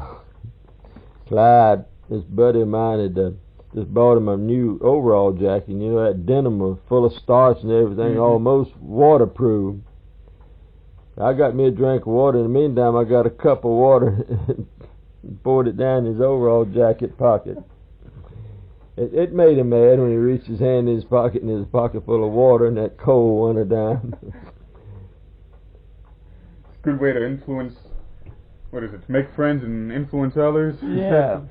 Clyde, this buddy of mine, had uh, just bought him a new overall jacket. You know, that denim was full of starch and everything, mm-hmm. almost waterproof. I got me a drink of water. In the meantime, I got a cup of water and poured it down his overall jacket pocket. It, it made him mad when he reached his hand in his pocket and his pocket full of water and that coal went down. Good way to influence, what is it, to make friends and influence others? Yeah.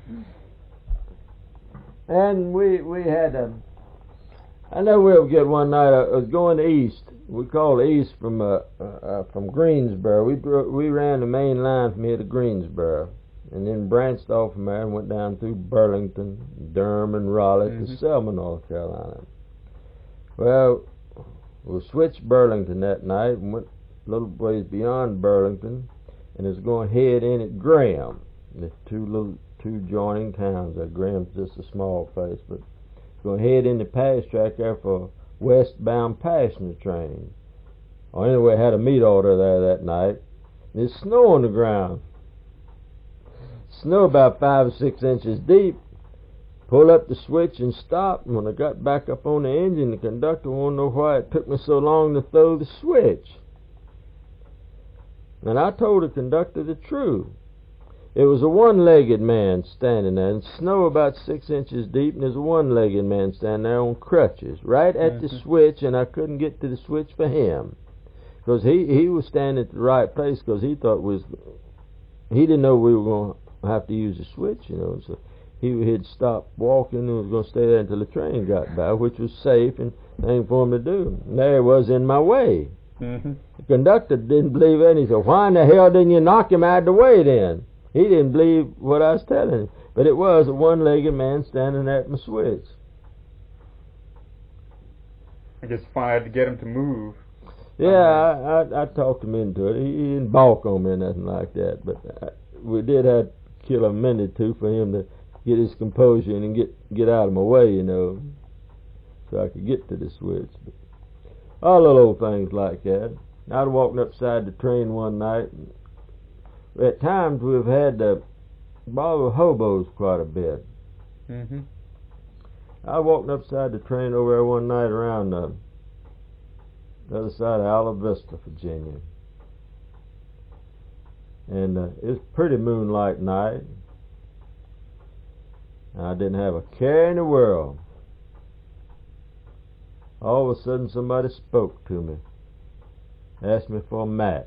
And we we had a, I know we'll get one night, I was going east. We called east from uh, uh, from Greensboro. We we ran the main line from here to Greensboro, and then branched off from there and went down through Burlington, Durham, and Raleigh mm-hmm. to Selma, North Carolina. Well, we switched Burlington that night and went a little ways beyond Burlington, and it's going to head in at Graham. There's two little, two joining towns there. Graham's just a small place, but it's going to head in the pass track there for westbound passenger train. Or anyway, had a meat order there that night. There's snow on the ground. Snow about five or six inches deep. Pulled up the switch and stopped. And when I got back up on the engine, the conductor wanted to know why it took me so long to throw the switch. And I told the conductor the truth. It was a one-legged man standing there, and snow about six inches deep, and there's a one-legged man standing there on crutches, right at mm-hmm. the switch, and I couldn't get to the switch for him. Because he, he was standing at the right place, because he thought was, he didn't know we were going to have to use the switch, you know, so he had stopped walking and was going to stay there until the train got by, which was safe and thing for him to do. And there he was in my way. Mm-hmm. The conductor didn't believe it, and he said, why in the hell didn't you knock him out of the way then? He didn't believe what I was telling him. But it was a one-legged man standing there at my switch. I guess I had to get him to move. Yeah, I, I, I talked him into it. He, he didn't balk on me or nothing like that. But I, we did have to kill a minute or two for him to get his composure and get get out of my way, you know, so I could get to the switch. But all little old things like that. I was walking upside the train one night. And at times we've had to bother hobos quite a bit. Mm-hmm. I walked upside the train over there one night around uh, the other side of Isla Vista, Virginia. And uh, it was a pretty moonlight night. I didn't have a care in the world. All of a sudden somebody spoke to me. Asked me for a match.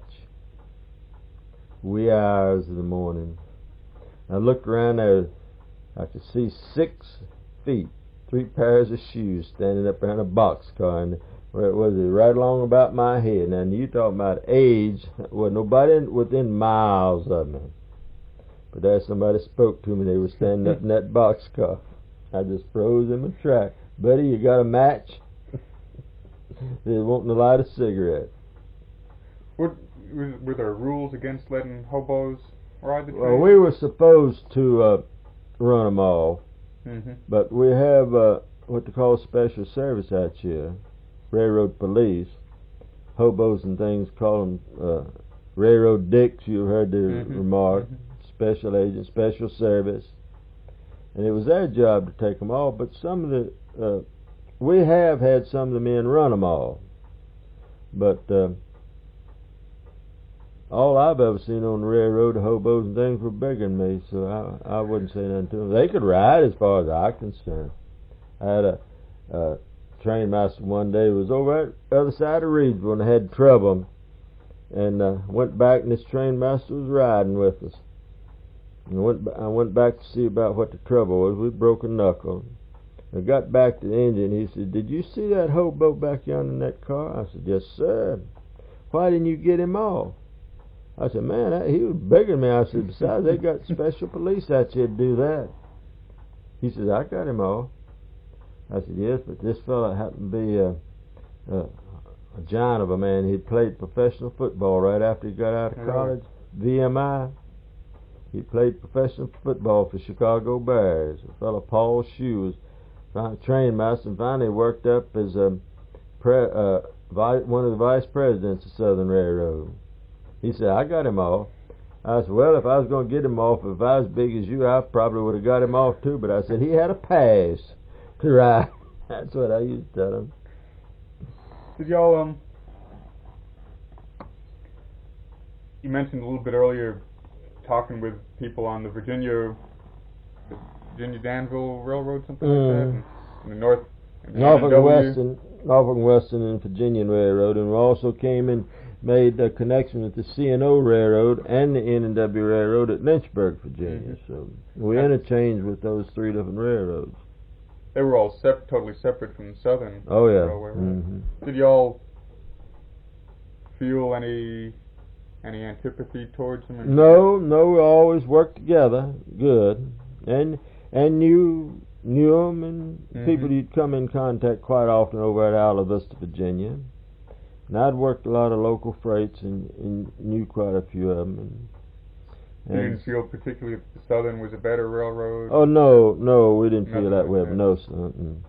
Wee hours in the morning. I looked around there. I could see six feet, three pairs of shoes standing up behind a boxcar, and where it was right along about my head. Now you talking about age? Well, nobody within miles of me. But there somebody spoke to me. They were standing up in that boxcar. I just froze in my track. Buddy, you got a match? They were wanting to light a cigarette. What, were there rules against letting hobos ride the train? Well, we were supposed to uh, run them off. Mm-hmm. But we have uh, what they call special service out here. Railroad police. Hobos and things call them uh, railroad dicks. You've heard the mm-hmm. remark. Mm-hmm. Special agent, special service, and it was their job to take them off. But some of the, uh, we have had some of the men run them off, but uh, all I've ever seen on the railroad, the hobos and things were bigger than me, so I, I wouldn't say nothing to them. They could ride as far as I'm concerned. I had a, a train master one day who was over at the other side of Reedsville and had trouble, and uh, went back, and this train master was riding with us. I went, I went back to see about what the trouble was. We broke a knuckle. I got back to the engine. He said, did you see that hobo back yonder in that car? I said, yes, sir. Why didn't you get him off? I said, man, that, he was bigger than me. I said, besides, they got special police out here to do that. He said, I got him off. I said, yes, but this fella happened to be a, a, a giant of a man. He'd played professional football right after he got out of college, V M I. He played professional football for Chicago Bears. A fellow, Paul Shue, was a train master and finally worked up as a pre, uh, vice, one of the vice presidents of Southern Railroad. He said, I got him off. I said, well, if I was going to get him off, if I was as big as you, I probably would have got him off too. But I said, he had a pass to ride. That's what I used to tell him. Did y'all, um, you mentioned a little bit earlier talking with people on the Virginia, the Virginia Danville Railroad, something mm. like that, and, and the North, and Norfolk and Western, Norfolk and Western and Virginian Railroad, and we also came and made a connection with the C and O Railroad and the N and W Railroad at Lynchburg, Virginia. Mm-hmm. So we and interchanged with those three different railroads. They were all sep- totally separate from the Southern oh, yeah. Railway. Right? Mm-hmm. Did y'all feel any any antipathy towards them? No, no. We always worked together, good, and and knew knew them and mm-hmm. people you'd come in contact quite often over at Isla Vista, Virginia. And I'd worked a lot of local freights and, and knew quite a few of them. And You didn't feel particularly that the Southern was a better railroad? Oh, no, no, we didn't Nothing feel that like way. that. No, son.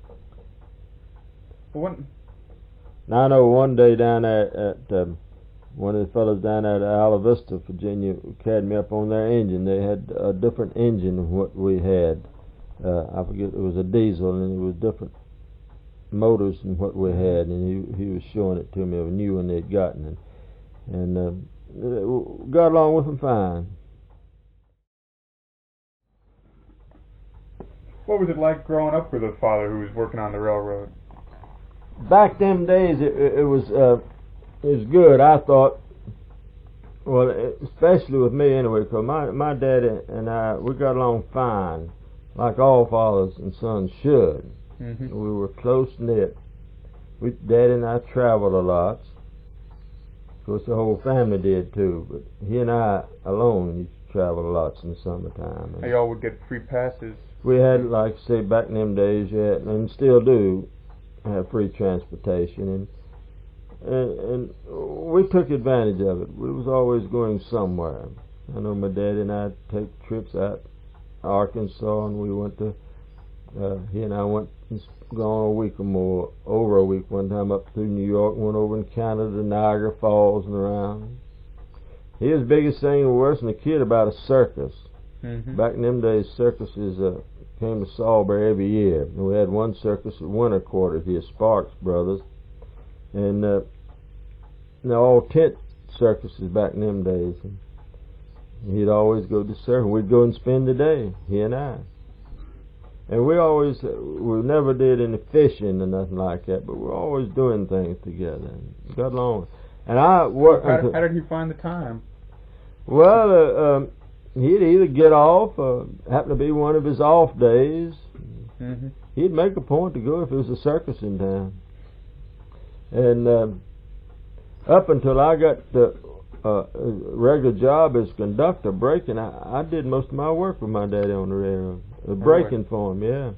Well, one, Now, I know one day down there at um, one of the fellows down there at Isla Vista, Virginia, carried me up on their engine. They had a different engine than what we had. Uh, I forget, it was a diesel, and it was different motors than what we had, and he he was showing it to me of a new one they'd gotten, and, and uh, got along with them fine. what was it like growing up with a father who was working on the railroad? Back them days, it, it, it was uh, it was good. I thought, well, especially with me anyway, because my my daddy and I, we got along fine, like all fathers and sons should. Mm-hmm. We were close knit. We, Daddy and I traveled a lot. Of course, the whole family did too, but he and I alone used to travel a lot in the summertime. They all would get free passes. We had, like I say, back in them days, yeah, and still do have free transportation, and, and and we took advantage of it. We was always going somewhere. I know my daddy and I take trips out to Arkansas, and we went to. Uh, he and I went and gone a week or more, over a week one time up through New York, went over in Canada, Niagara Falls and around. His biggest thing was worse than a kid about a circus. Mm-hmm. Back in them days, circuses uh, came to Salisbury every year. And we had one circus at Winter Quarters here, Sparks Brothers, and uh, they're all tent circuses back in them days. And he'd always go to circus. We'd go and spend the day, he and I. And we always, we never did any fishing or nothing like that, but we were always doing things together. And got along. And I worked. How, how did he find the time? Well, uh, um, he'd either get off, or happen to be one of his off days. Mm-hmm. He'd make a point to go if there was a circus in town. And um, up until I got the uh, regular job as conductor braking, I, I did most of my work with my daddy on the railroad. Uh, braking for him, yeah.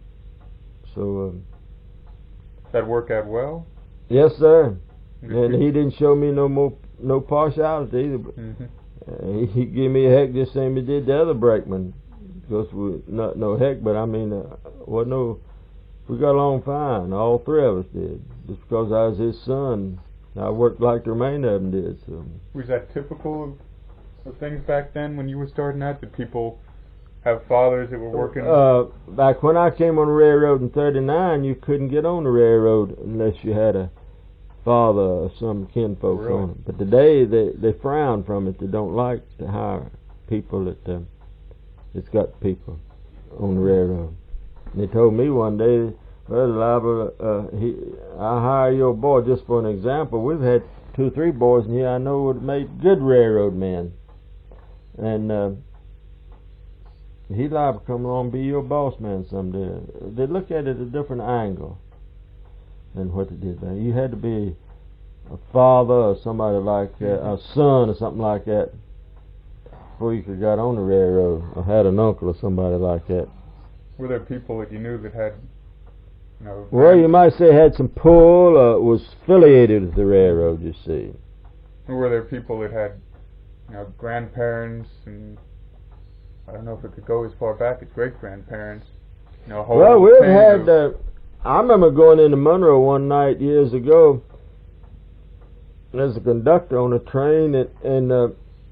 So, um, that work out well? Yes, sir. Did And you? he didn't show me no more no partiality either. But Mm-hmm. uh, he, he gave me a heck just same as he did the other brakemen. Because we not no heck, but I mean, uh, well, no, we got along fine. All three of us did. Just because I was his son, I worked like the remainder of them did. So. Was that typical of, of things back then when you were starting out? Did people have fathers that were working? Uh, back when I came on the railroad in thirty-nine, you couldn't get on the railroad unless you had a father or some kinfolk Really? on it. But today they they frown from it. They don't like to hire people that uh, that's got people on the railroad. And they told me one day, well, Liva, uh, he, I hire your boy just for an example. We've had two or three boys in here I know would have made good railroad men, and. Uh, He'd like to come along and be your boss man someday. They look at it at a different angle than what they did back. You had to be a father or somebody like that, a son or something like that, before you could got on the railroad, or had an uncle or somebody like that. Were there people that you knew that had, you know... Well, you might say had some pull, or was affiliated with the railroad, you see. Or were there people that had, you know, grandparents and... I don't know if it could go as far back as great-grandparents. You know, whole Well, we've chain had... of- Uh, I remember going into Monroe one night years ago as a conductor on a train, and, and uh,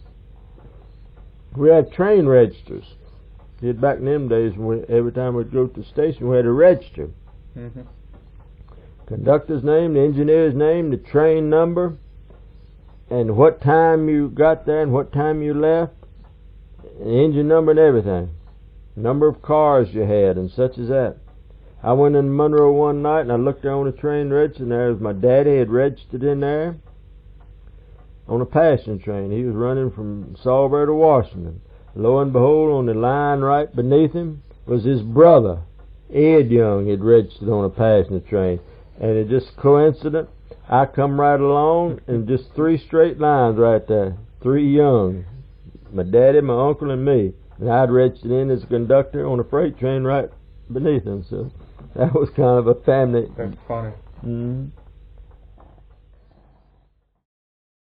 we had train registers. Did back in them days, when we, every time we'd go to the station, we had a register. Mm-hmm. Conductor's name, the engineer's name, the train number, and what time you got there and what time you left. The engine number and everything. Number of cars you had and such as that. I went in Monroe one night and I looked there on the train register, and there was my daddy had registered in there on a passenger train. He was running from Salisbury to Washington. Lo and behold, on the line right beneath him was his brother, Ed Young, had registered on a passenger train. And it just coincident, I come right along and just three straight lines right there. Three Young. My daddy, my uncle, and me. And I'd registered in as a conductor on a freight train right beneath him. So that was kind of a family. That's funny. Mm-hmm.